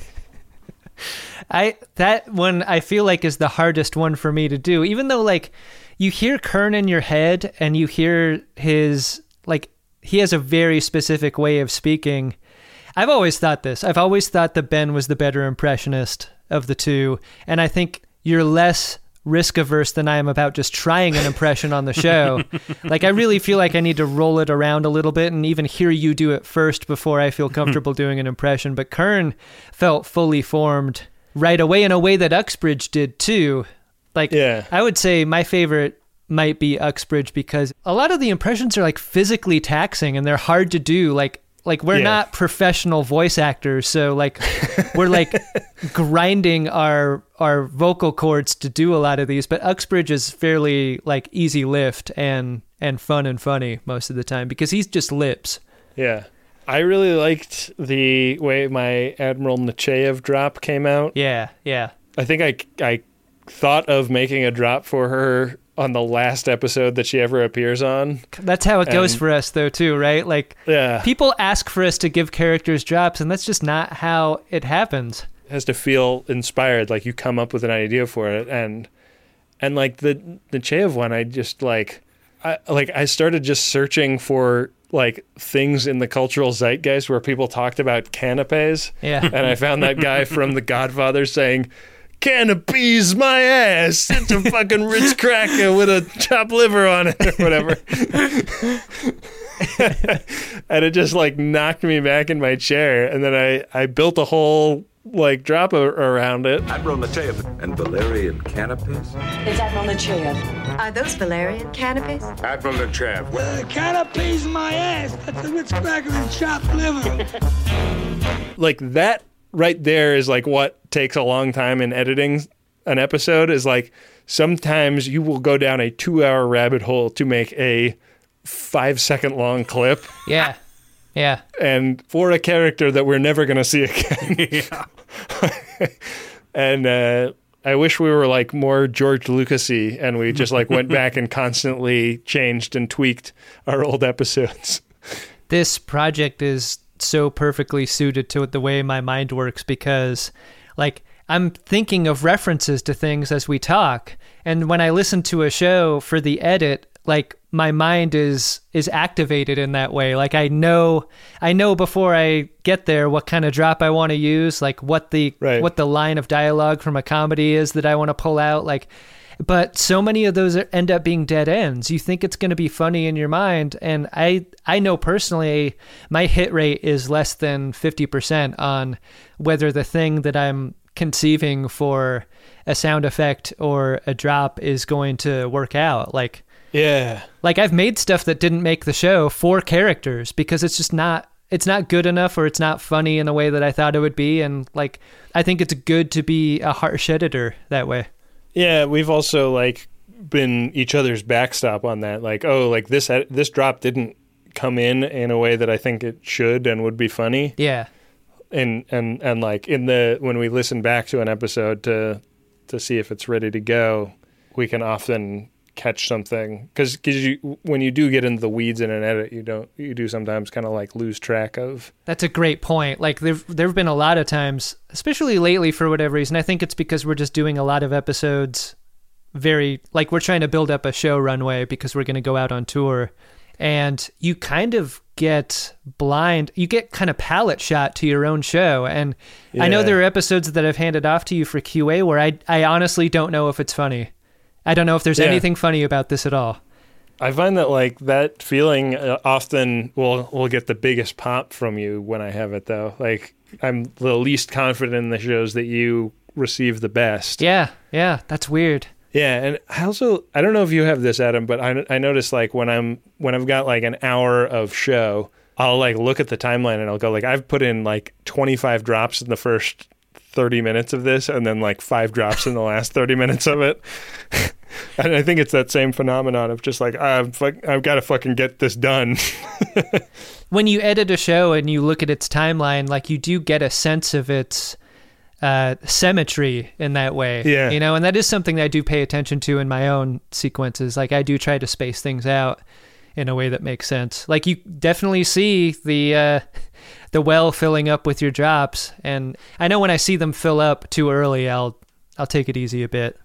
That one I feel like is the hardest one for me to do, even though like you hear Kern in your head and you hear his, like, he has a very specific way of speaking. I've always thought this. I've always thought that Ben was the better impressionist of the two. And I think you're less risk averse than I am about just trying an impression on the show. Like, I really feel like I need to roll it around a little bit and even hear you do it first before I feel comfortable doing an impression. But Kern felt fully formed right away in a way that Uxbridge did too. Like, I would say my favorite might be Uxbridge because a lot of the impressions are like physically taxing and they're hard to do. Like we're not professional voice actors, so like we're like grinding our vocal cords to do a lot of these. But Uxbridge is fairly like easy lift and fun and funny most of the time because he's just lips. Yeah. I really liked the way my Admiral Nechayev drop came out. Yeah. I think I thought of making a drop for her on the last episode that she ever appears on. That's how it goes for us, though, too, right? Like, people ask for us to give characters drops, and that's just not how it happens. It has to feel inspired, like you come up with an idea for it. And like the Nechayev one, I just I started just searching for like things in the cultural zeitgeist where people talked about canapes. Yeah. And I found that guy from The Godfather saying, "Canapes my ass. It's a fucking Ritz cracker with a chopped liver on it," or whatever. And it just like knocked me back in my chair. And then I built a whole like drop around it. Admiral Mateev and Valerian canapes? It's Admiral Nechayev. Are those Valerian canapes? Admiral Nechayev. Canapes my ass. That's a Ritz cracker and chopped liver. Like that right there is like what takes a long time in editing an episode. Is like sometimes you will go down a 2-hour rabbit hole to make a 5-second long clip. Yeah. Yeah. And for a character that we're never going to see again. And I wish we were like more George Lucas-y and we just like went back and constantly changed and tweaked our old episodes. This project is so perfectly suited to the way my mind works because like I'm thinking of references to things as we talk. And when I listen to a show for the edit, like my mind is activated in that way. Like I know before I get there what kind of drop I want to use, like what the line of dialogue from a comedy is that I want to pull out. Like, but so many of those end up being dead ends. You think it's going to be funny in your mind, and I know personally my hit rate is less than 50% on whether the thing that I'm conceiving for a sound effect or a drop is going to work out. Like. Yeah. Like I've made stuff that didn't make the show for characters because it's just not good enough or it's not funny in the way that I thought it would be. And like, I think it's good to be a harsh editor that way. Yeah. We've also like been each other's backstop on that. Like, oh, like this drop didn't come in a way that I think it should and would be funny. Yeah. And like when we listen back to an episode to see if it's ready to go, we can often catch something because when you do get into the weeds in an edit, you do sometimes kind of like lose track of. That's a great point. Like there've been a lot of times, especially lately for whatever reason. I think it's because we're just doing a lot of episodes we're trying to build up a show runway because we're going to go out on tour, and you kind of get blind. You get kind of palette shot to your own show. And yeah. I know there are episodes that I've handed off to you for QA where I honestly don't know if it's funny. I don't know if there's anything funny about this at all. I find that like that feeling often will get the biggest pop from you when I have it though. Like I'm the least confident in the shows that you receive the best. Yeah, that's weird. Yeah, and I don't know if you have this, Adam, but I notice like when I've got like an hour of show, I'll like look at the timeline and I'll go like I've put in like 25 drops in the first 30 minutes of this and then like 5 drops in the last 30 minutes of it. And I think it's that same phenomenon of just like, I've got to fucking get this done. When you edit a show and you look at its timeline, like you do get a sense of its symmetry in that way. Yeah. You know, and that is something that I do pay attention to in my own sequences. Like I do try to space things out in a way that makes sense. Like you definitely see the well filling up with your drops. And I know when I see them fill up too early, I'll take it easy a bit.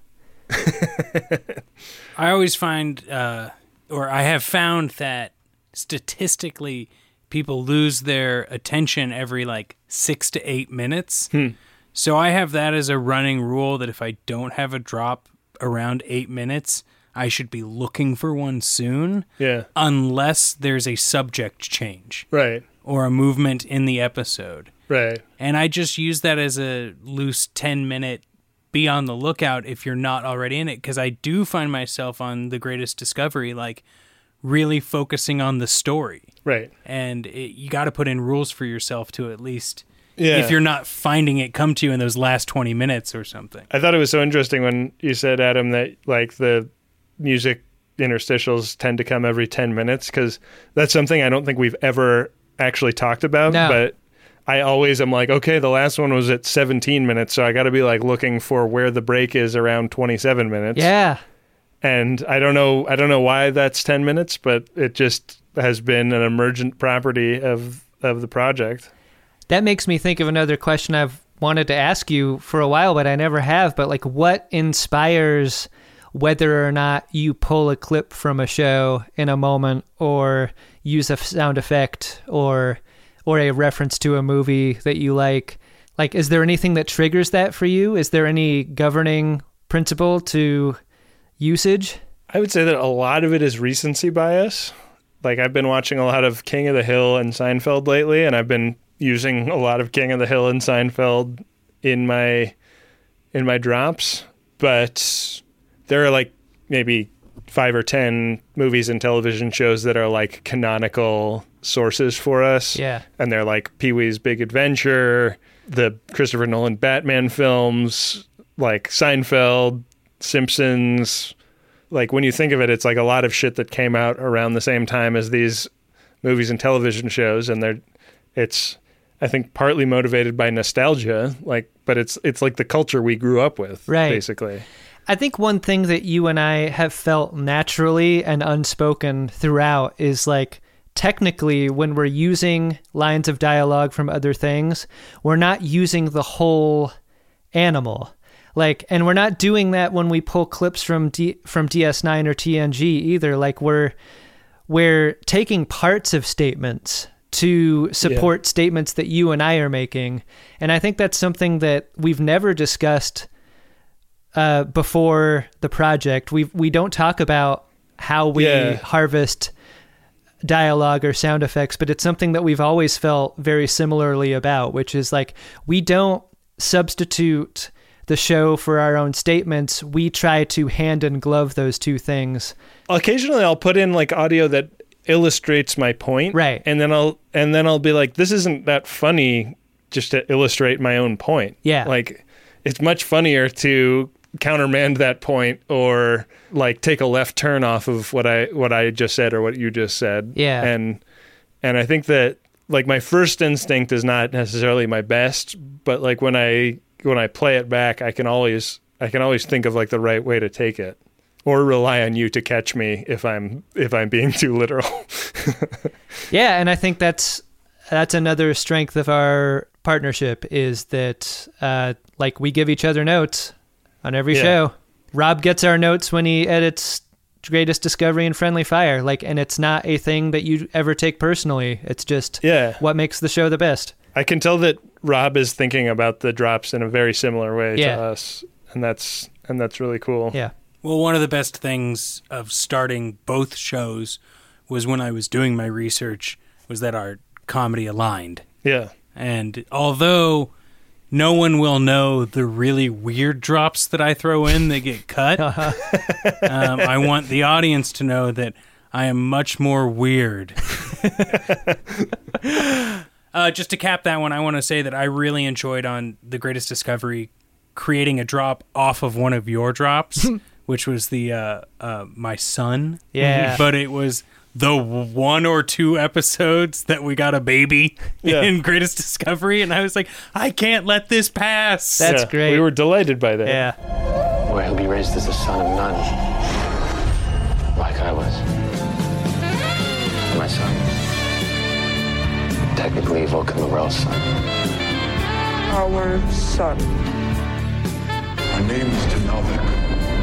I always find, or I have found that statistically people lose their attention every like 6 to 8 minutes. So I have that as a running rule that if I don't have a drop around 8 minutes, I should be looking for one soon. Yeah. Unless there's a subject change. Right. Or a movement in the episode. Right. And I just use that as a loose 10-minute be on the lookout if you're not already in it, because I do find myself on The Greatest Discovery like really focusing on the story. Right. And you got to put in rules for yourself to at least, if you're not finding it come to you in those last 20 minutes or something. I thought it was so interesting when you said, Adam, that like the music interstitials tend to come every 10 minutes, because that's something I don't think we've ever actually talked about. No. But I always am like, okay, the last one was at 17 minutes, so I got to be like looking for where the break is around 27 minutes. Yeah. And I don't know why that's 10 minutes, but it just has been an emergent property of the project. That makes me think of another question I've wanted to ask you for a while, but I never have. But like, what inspires whether or not you pull a clip from a show in a moment or use a sound effect or a reference to a movie that you like. Like, is there anything that triggers that for you? Is there any governing principle to usage? I would say that a lot of it is recency bias. Like, I've been watching a lot of King of the Hill and Seinfeld lately, and I've been using a lot of King of the Hill and Seinfeld in my drops. But there are like maybe 5 or 10 movies and television shows that are like canonical sources for us. Yeah. And they're like Pee-wee's Big Adventure, the Christopher Nolan Batman films, like Seinfeld, Simpsons. Like, when you think of it, it's like a lot of shit that came out around the same time as these movies and television shows, and it's I think partly motivated by nostalgia, but it's like the culture we grew up with, right, basically. I think one thing that you and I have felt naturally and unspoken throughout is like, technically, when we're using lines of dialogue from other things, we're not using the whole animal. Like, and we're not doing that when we pull clips from DS9 or TNG either. Like, we're taking parts of statements to support statements that you and I are making. And I think that's something that we've never discussed before the project. We don't talk about how we harvest dialogue or sound effects, but it's something that we've always felt very similarly about, which is like, we don't substitute the show for our own statements. We try to hand and glove those two things. Occasionally I'll put in like audio that illustrates my point. Right. And then I'll be like, this isn't that funny just to illustrate my own point. Yeah. Like, it's much funnier to countermand that point or like take a left turn off of what I just said or what you just said. Yeah. And I think that like my first instinct is not necessarily my best, but like when I play it back, I can always think of like the right way to take it, or rely on you to catch me if I'm being too literal. Yeah, and I think that's another strength of our partnership is that like, we give each other notes on every show. Rob gets our notes when he edits Greatest Discovery and Friendly Fire, like, and it's not a thing that you ever take personally. It's just what makes the show the best. I can tell that Rob is thinking about the drops in a very similar way to us, and that's really cool. Yeah. Well, one of the best things of starting both shows was when I was doing my research was that our comedy aligned. Yeah. And although no one will know the really weird drops that I throw in that get cut, I want the audience to know that I am much more weird. Just to cap that one, I want to say that I really enjoyed on The Greatest Discovery creating a drop off of one of your drops, which was the my son. Yeah. But it was the 1 or 2 episodes that we got a baby in Greatest Discovery, and I was like, I can't let this pass. That's great. We were delighted by that. Yeah. Where he'll be raised as the son of none, like I was. My son. Technically, Vulcan Morell's son. Our son. My name is Denalvik.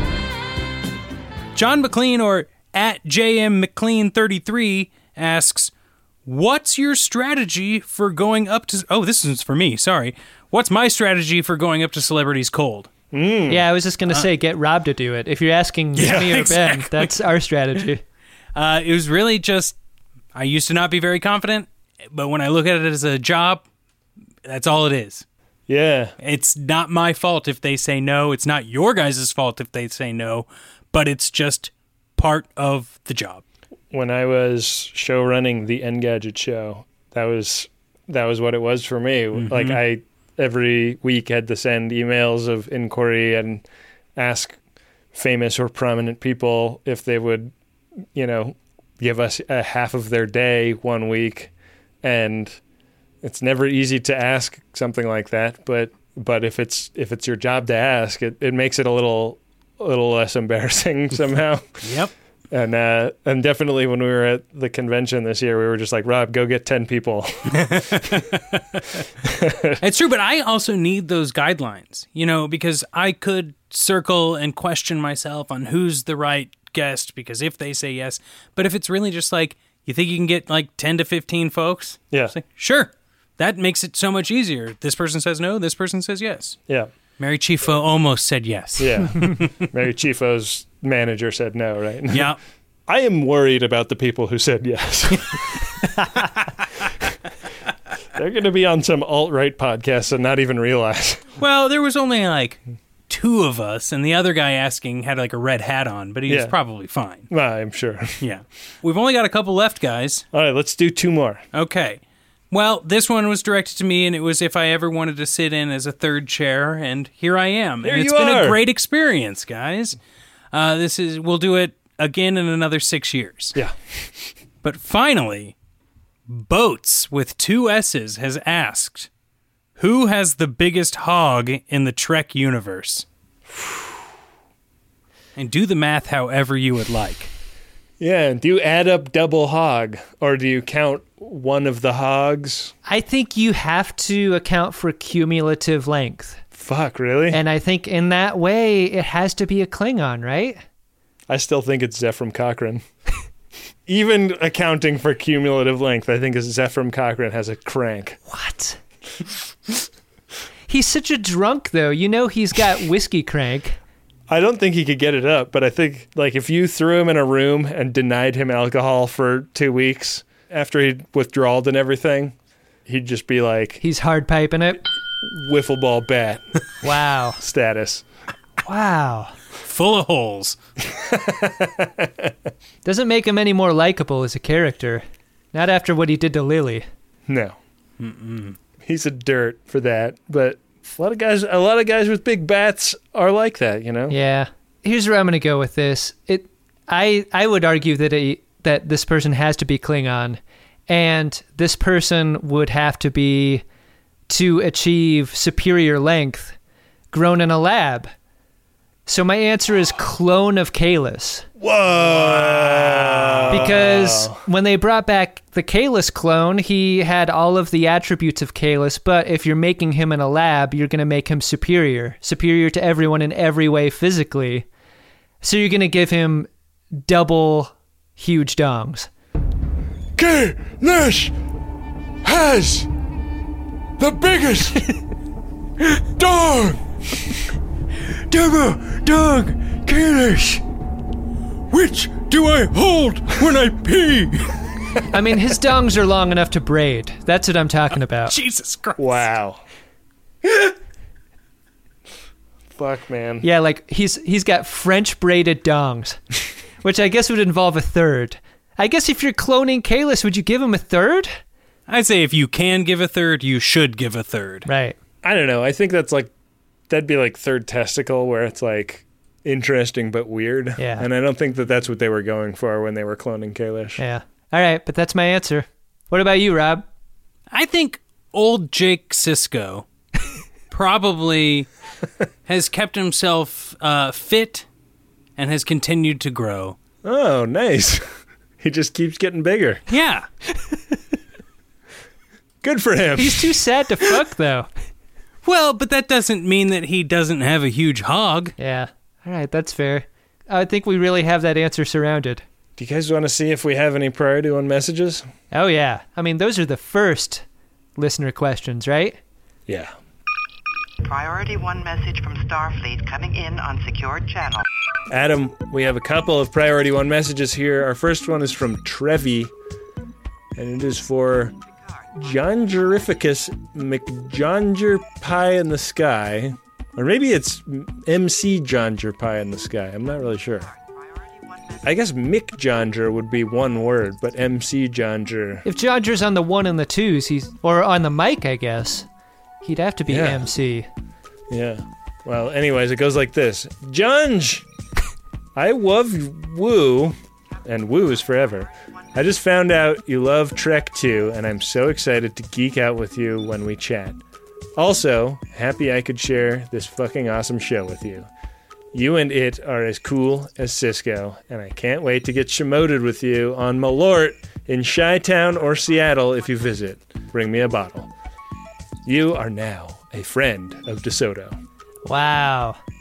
John McLean, or at JM McLean33, asks, what's your strategy for going up to... Oh, this is for me, sorry. What's my strategy for going up to celebrities cold? Yeah, I was just going to say, get Rob to do it. If you're asking me or Ben, that's our strategy. It was really just... I used to not be very confident, but when I look at it as a job, that's all it is. Yeah. It's not my fault if they say no. It's not your guys' fault if they say no, but it's just part of the job. When I was show running the Engadget show, that was what it was for me. Mm-hmm. Like, I every week had to send emails of inquiry and ask famous or prominent people if they would, give us a half of their day one week. And it's never easy to ask something like that, but if it's your job to ask, it makes it a little less embarrassing somehow. Yep. And definitely when we were at the convention this year, we were just like, Rob, go get 10 people. It's true, but I also need those guidelines, because I could circle and question myself on who's the right guest, because if they say yes, but if it's really just like, you think you can get like 10 to 15 folks? Yeah. It's like, sure. That makes it so much easier. This person says no, this person says yes. Yeah. Mary Chifo almost said yes. Yeah. Mary Chifo's manager said no, right? Yeah. I am worried about the people who said yes. They're going to be on some alt-right podcast and not even realize. Well, there was only like 2 of us, and the other guy asking had like a red hat on, but he was probably fine. Well, I'm sure. Yeah. We've only got a couple left, guys. All right, let's do 2 more. Okay. Well, this one was directed to me, and it was if I ever wanted to sit in as a third chair, and here I am. There and it's you been are. a great experience, guys. We'll do it again in another 6 years. Yeah. But finally, Boats with 2 S's has asked, who has the biggest hog in the Trek universe? And do the math however you would like. Yeah, do you add up double hog, or do you count one of the hogs? I think you have to account for cumulative length. Fuck, really? And I think in that way, it has to be a Klingon, right? I still think it's Zephram Cochrane. Even accounting for cumulative length, I think Zephram Cochrane has a crank. What? He's such a drunk, though. You know he's got whiskey crank. I don't think he could get it up, but I think like if you threw him in a room and denied him alcohol for 2 weeks after he'd withdrawed and everything, he'd just be like... He's hard piping it? Wiffle ball bat. Wow. Status. Wow. Full of holes. Doesn't make him any more likable as a character. Not after what he did to Lily. No. Mm-mm. He's a dirt for that, but... A lot of guys with big bats are like that, you know? Yeah. Here's where I'm going to go with this. I would argue that this person has to be Klingon, and this person would have to be, to achieve superior length, grown in a lab. So my answer is clone of Kahless. Whoa! Because when they brought back the Kahless clone, he had all of the attributes of Kahless, but if you're making him in a lab, you're going to make him superior to everyone in every way physically. So you're going to give him double huge dongs. Kahless has the biggest dong! Double dong Kahless! Which do I hold when I pee? I mean, his dongs are long enough to braid. That's what I'm talking about. Jesus Christ. Wow. Fuck, man. Yeah, like he's got French braided dongs, which I guess would involve a third. I guess if you're cloning Kahless, would you give him a third? I'd say if you can give a third, you should give a third. Right. I don't know. I think that'd be like third testicle, where it's like interesting but weird. Yeah. And I don't think that that's what they were going for when they were cloning Kahless. Yeah. All right, but that's my answer. What about you, Rob? I think old Jake Sisko probably has kept himself fit and has continued to grow. Oh, nice. He just keeps getting bigger. Yeah. Good for him. He's too sad to fuck, though. Well, but that doesn't mean that he doesn't have a huge hog. Yeah. All right, that's fair. I think we really have that answer surrounded. Do you guys want to see if we have any priority one messages? Oh, yeah. I mean, those are the first listener questions, right? Yeah. Priority 1 message from Starfleet coming in on secured channel. Adam, we have a couple of priority one messages here. Our first one is from Trevi, and it is for Jonjerificus McJonger Pie in the Sky. Or maybe it's MC Jonger Pie in the Sky. I'm not really sure. I guess Mick Jonger would be one word, but MC Jonger. If Jonger's on the 1 and the 2s, or on the mic, I guess, he'd have to be MC. Yeah. Well, anyways, it goes like this. Jonge! I love woo, and woo is forever. I just found out you love Trek 2, and I'm so excited to geek out with you when we chat. Also, happy I could share this fucking awesome show with you. You and it are as cool as Sisko, and I can't wait to get shimoted with you on Malort in Chi-Town or Seattle if you visit. Bring me a bottle. You are now a friend of DeSoto. Wow.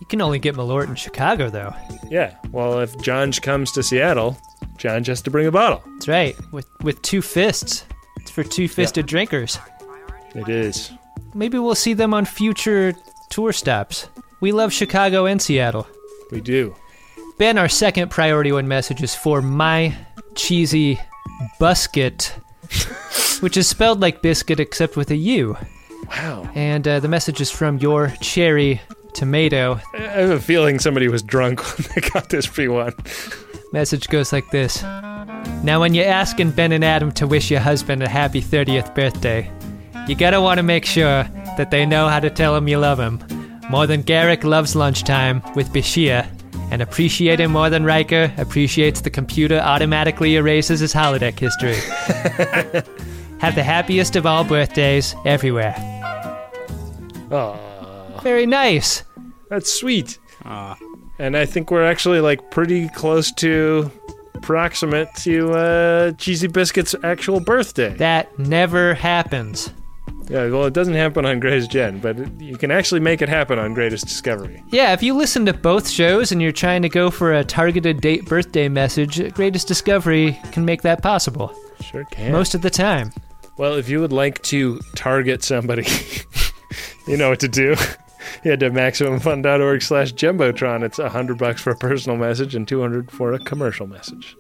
You can only get Malort in Chicago, though. Yeah, well, if John comes to Seattle, John has to bring a bottle. That's right, with two fists. It's for two-fisted drinkers. It is. Maybe we'll see them on future tour stops. We love Chicago and Seattle. We do. Ben, our second priority one message is for my cheesy busket, which is spelled like biscuit except with a U. Wow. And the message is from your cherry tomato. I have a feeling somebody was drunk when they got this pre-one. Message goes like this. Now, when you're asking Ben and Adam to wish your husband a happy 30th birthday, you gotta want to make sure that they know how to tell him you love him. More than Garrick loves lunchtime with Bashir, and appreciate him more than Riker appreciates the computer automatically erases his holodeck history. Have the happiest of all birthdays everywhere. Aww. Very nice. That's sweet. And I think we're actually like pretty close to proximate to Cheesy Biscuit's actual birthday. That never happens. Yeah, well, it doesn't happen on Greatest Gen, but you can actually make it happen on Greatest Discovery. Yeah, if you listen to both shows and you're trying to go for a targeted date birthday message, Greatest Discovery can make that possible. Sure can. Most of the time. Well, if you would like to target somebody, you know what to do. You head to MaximumFun.org/Jumbotron. It's $100 for a personal message and $200 for a commercial message.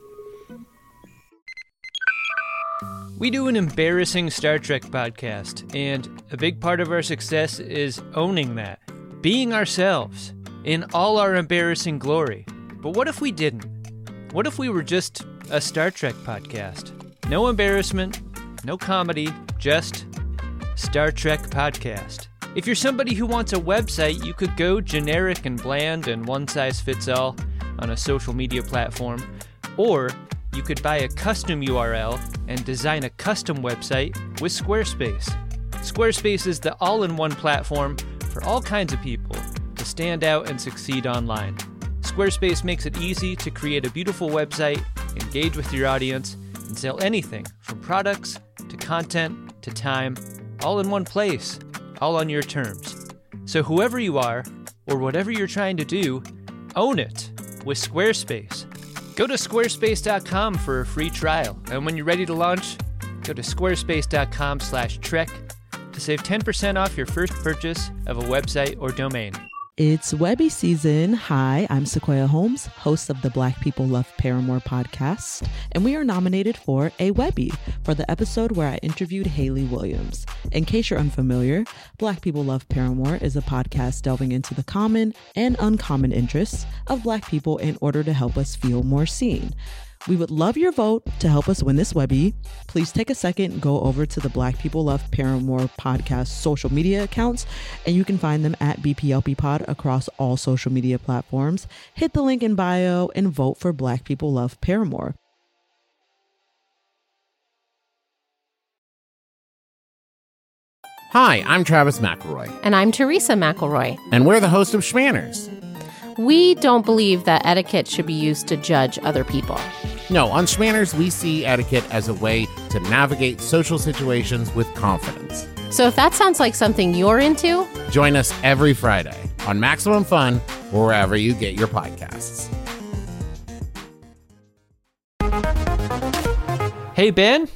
We do an embarrassing Star Trek podcast, and a big part of our success is owning that. Being ourselves, in all our embarrassing glory. But what if we didn't? What if we were just a Star Trek podcast? No embarrassment, no comedy, just Star Trek podcast. If you're somebody who wants a website, you could go generic and bland and one-size-fits-all on a social media platform, or you could buy a custom URL and design a custom website with Squarespace. Squarespace is the all-in-one platform for all kinds of people to stand out and succeed online. Squarespace makes it easy to create a beautiful website, engage with your audience, and sell anything from products to content to time, all in one place, all on your terms. So whoever you are, or whatever you're trying to do, own it with Squarespace. Go to squarespace.com for a free trial, and when you're ready to launch, go to squarespace.com/trek to save 10% off your first purchase of a website or domain. It's Webby season. Hi, I'm Sequoia Holmes, host of the Black People Love Paramore podcast, and we are nominated for a Webby for the episode where I interviewed Hayley Williams. In case you're unfamiliar, Black People Love Paramore is a podcast delving into the common and uncommon interests of Black people in order to help us feel more seen. We would love your vote to help us win this Webby. Please take a second, go over to the Black People Love Paramore podcast social media accounts, and you can find them at BPLP Pod across all social media platforms. Hit the link in bio and vote for Black People Love Paramore. Hi, I'm Travis McElroy. And I'm Teresa McElroy. And we're the host of Schmanners. We don't believe that etiquette should be used to judge other people. No, on Schmanners, we see etiquette as a way to navigate social situations with confidence. So if that sounds like something you're into, join us every Friday on Maximum Fun or wherever you get your podcasts. Hey, Ben?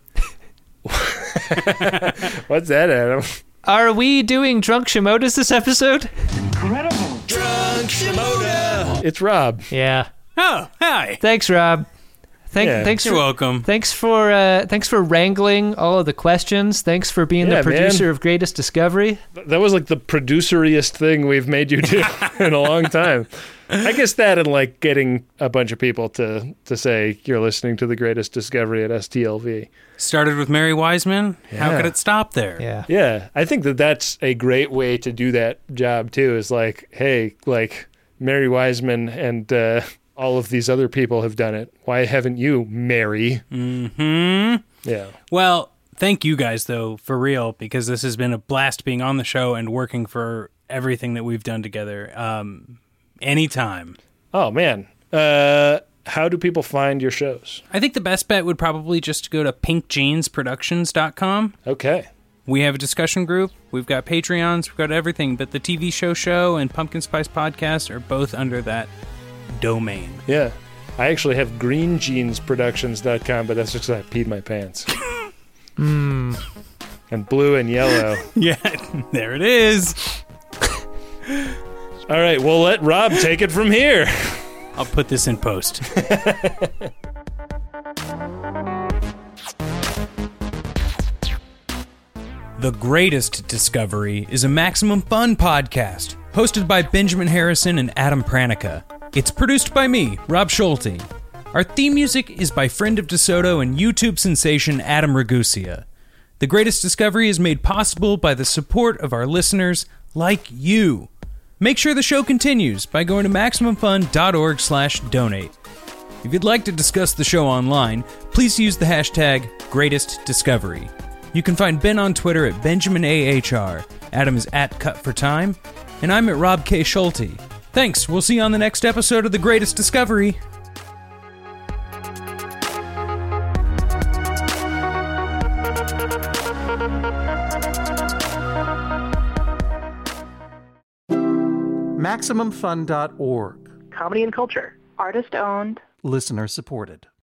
What's that, Adam? Are we doing Drunk Shimodas this episode? Incredible. Drunk Shimoda! It's Rob. Yeah. Oh, hi. Thanks, Rob. Thanks. You're welcome. Thanks for wrangling all of the questions. Thanks for being the producer of Greatest Discovery. That was like the produceriest thing we've made you do in a long time. I guess that and like getting a bunch of people to say you're listening to the Greatest Discovery at STLV. Started with Mary Wiseman. Yeah. How could it stop there? Yeah. I think that's a great way to do that job too. Is like, hey, like Mary Wiseman and all of these other people have done it. Why haven't you, Mary? Mm-hmm. Yeah. Well, thank you guys though, for real, because this has been a blast being on the show and working for everything that we've done together. Anytime. Oh man. How do people find your shows? I think the best bet would probably just go to pinkjeansproductions.com. Okay. We have a discussion group. We've got Patreons. We've got everything. But the TV show and Pumpkin Spice Podcast are both under that domain. Yeah. I actually have greenjeansproductions.com, but that's just because I peed my pants. And blue and yellow. Yeah, there it is. All right, well, let Rob take it from here. I'll put this in post. The Greatest Discovery is a Maximum Fun podcast, hosted by Benjamin Harrison and Adam Pranica. It's produced by me, Rob Schulte. Our theme music is by friend of DeSoto and YouTube sensation Adam Ragusia. The Greatest Discovery is made possible by the support of our listeners like you. Make sure the show continues by going to MaximumFun.org/donate. If you'd like to discuss the show online, please use the hashtag GreatestDiscovery. You can find Ben on Twitter at BenjaminAHR, Adam is at CutForTime, and I'm at Rob K. Schulte. Thanks, we'll see you on the next episode of The Greatest Discovery. MaximumFun.org. Comedy and culture. Artist owned. Listener supported.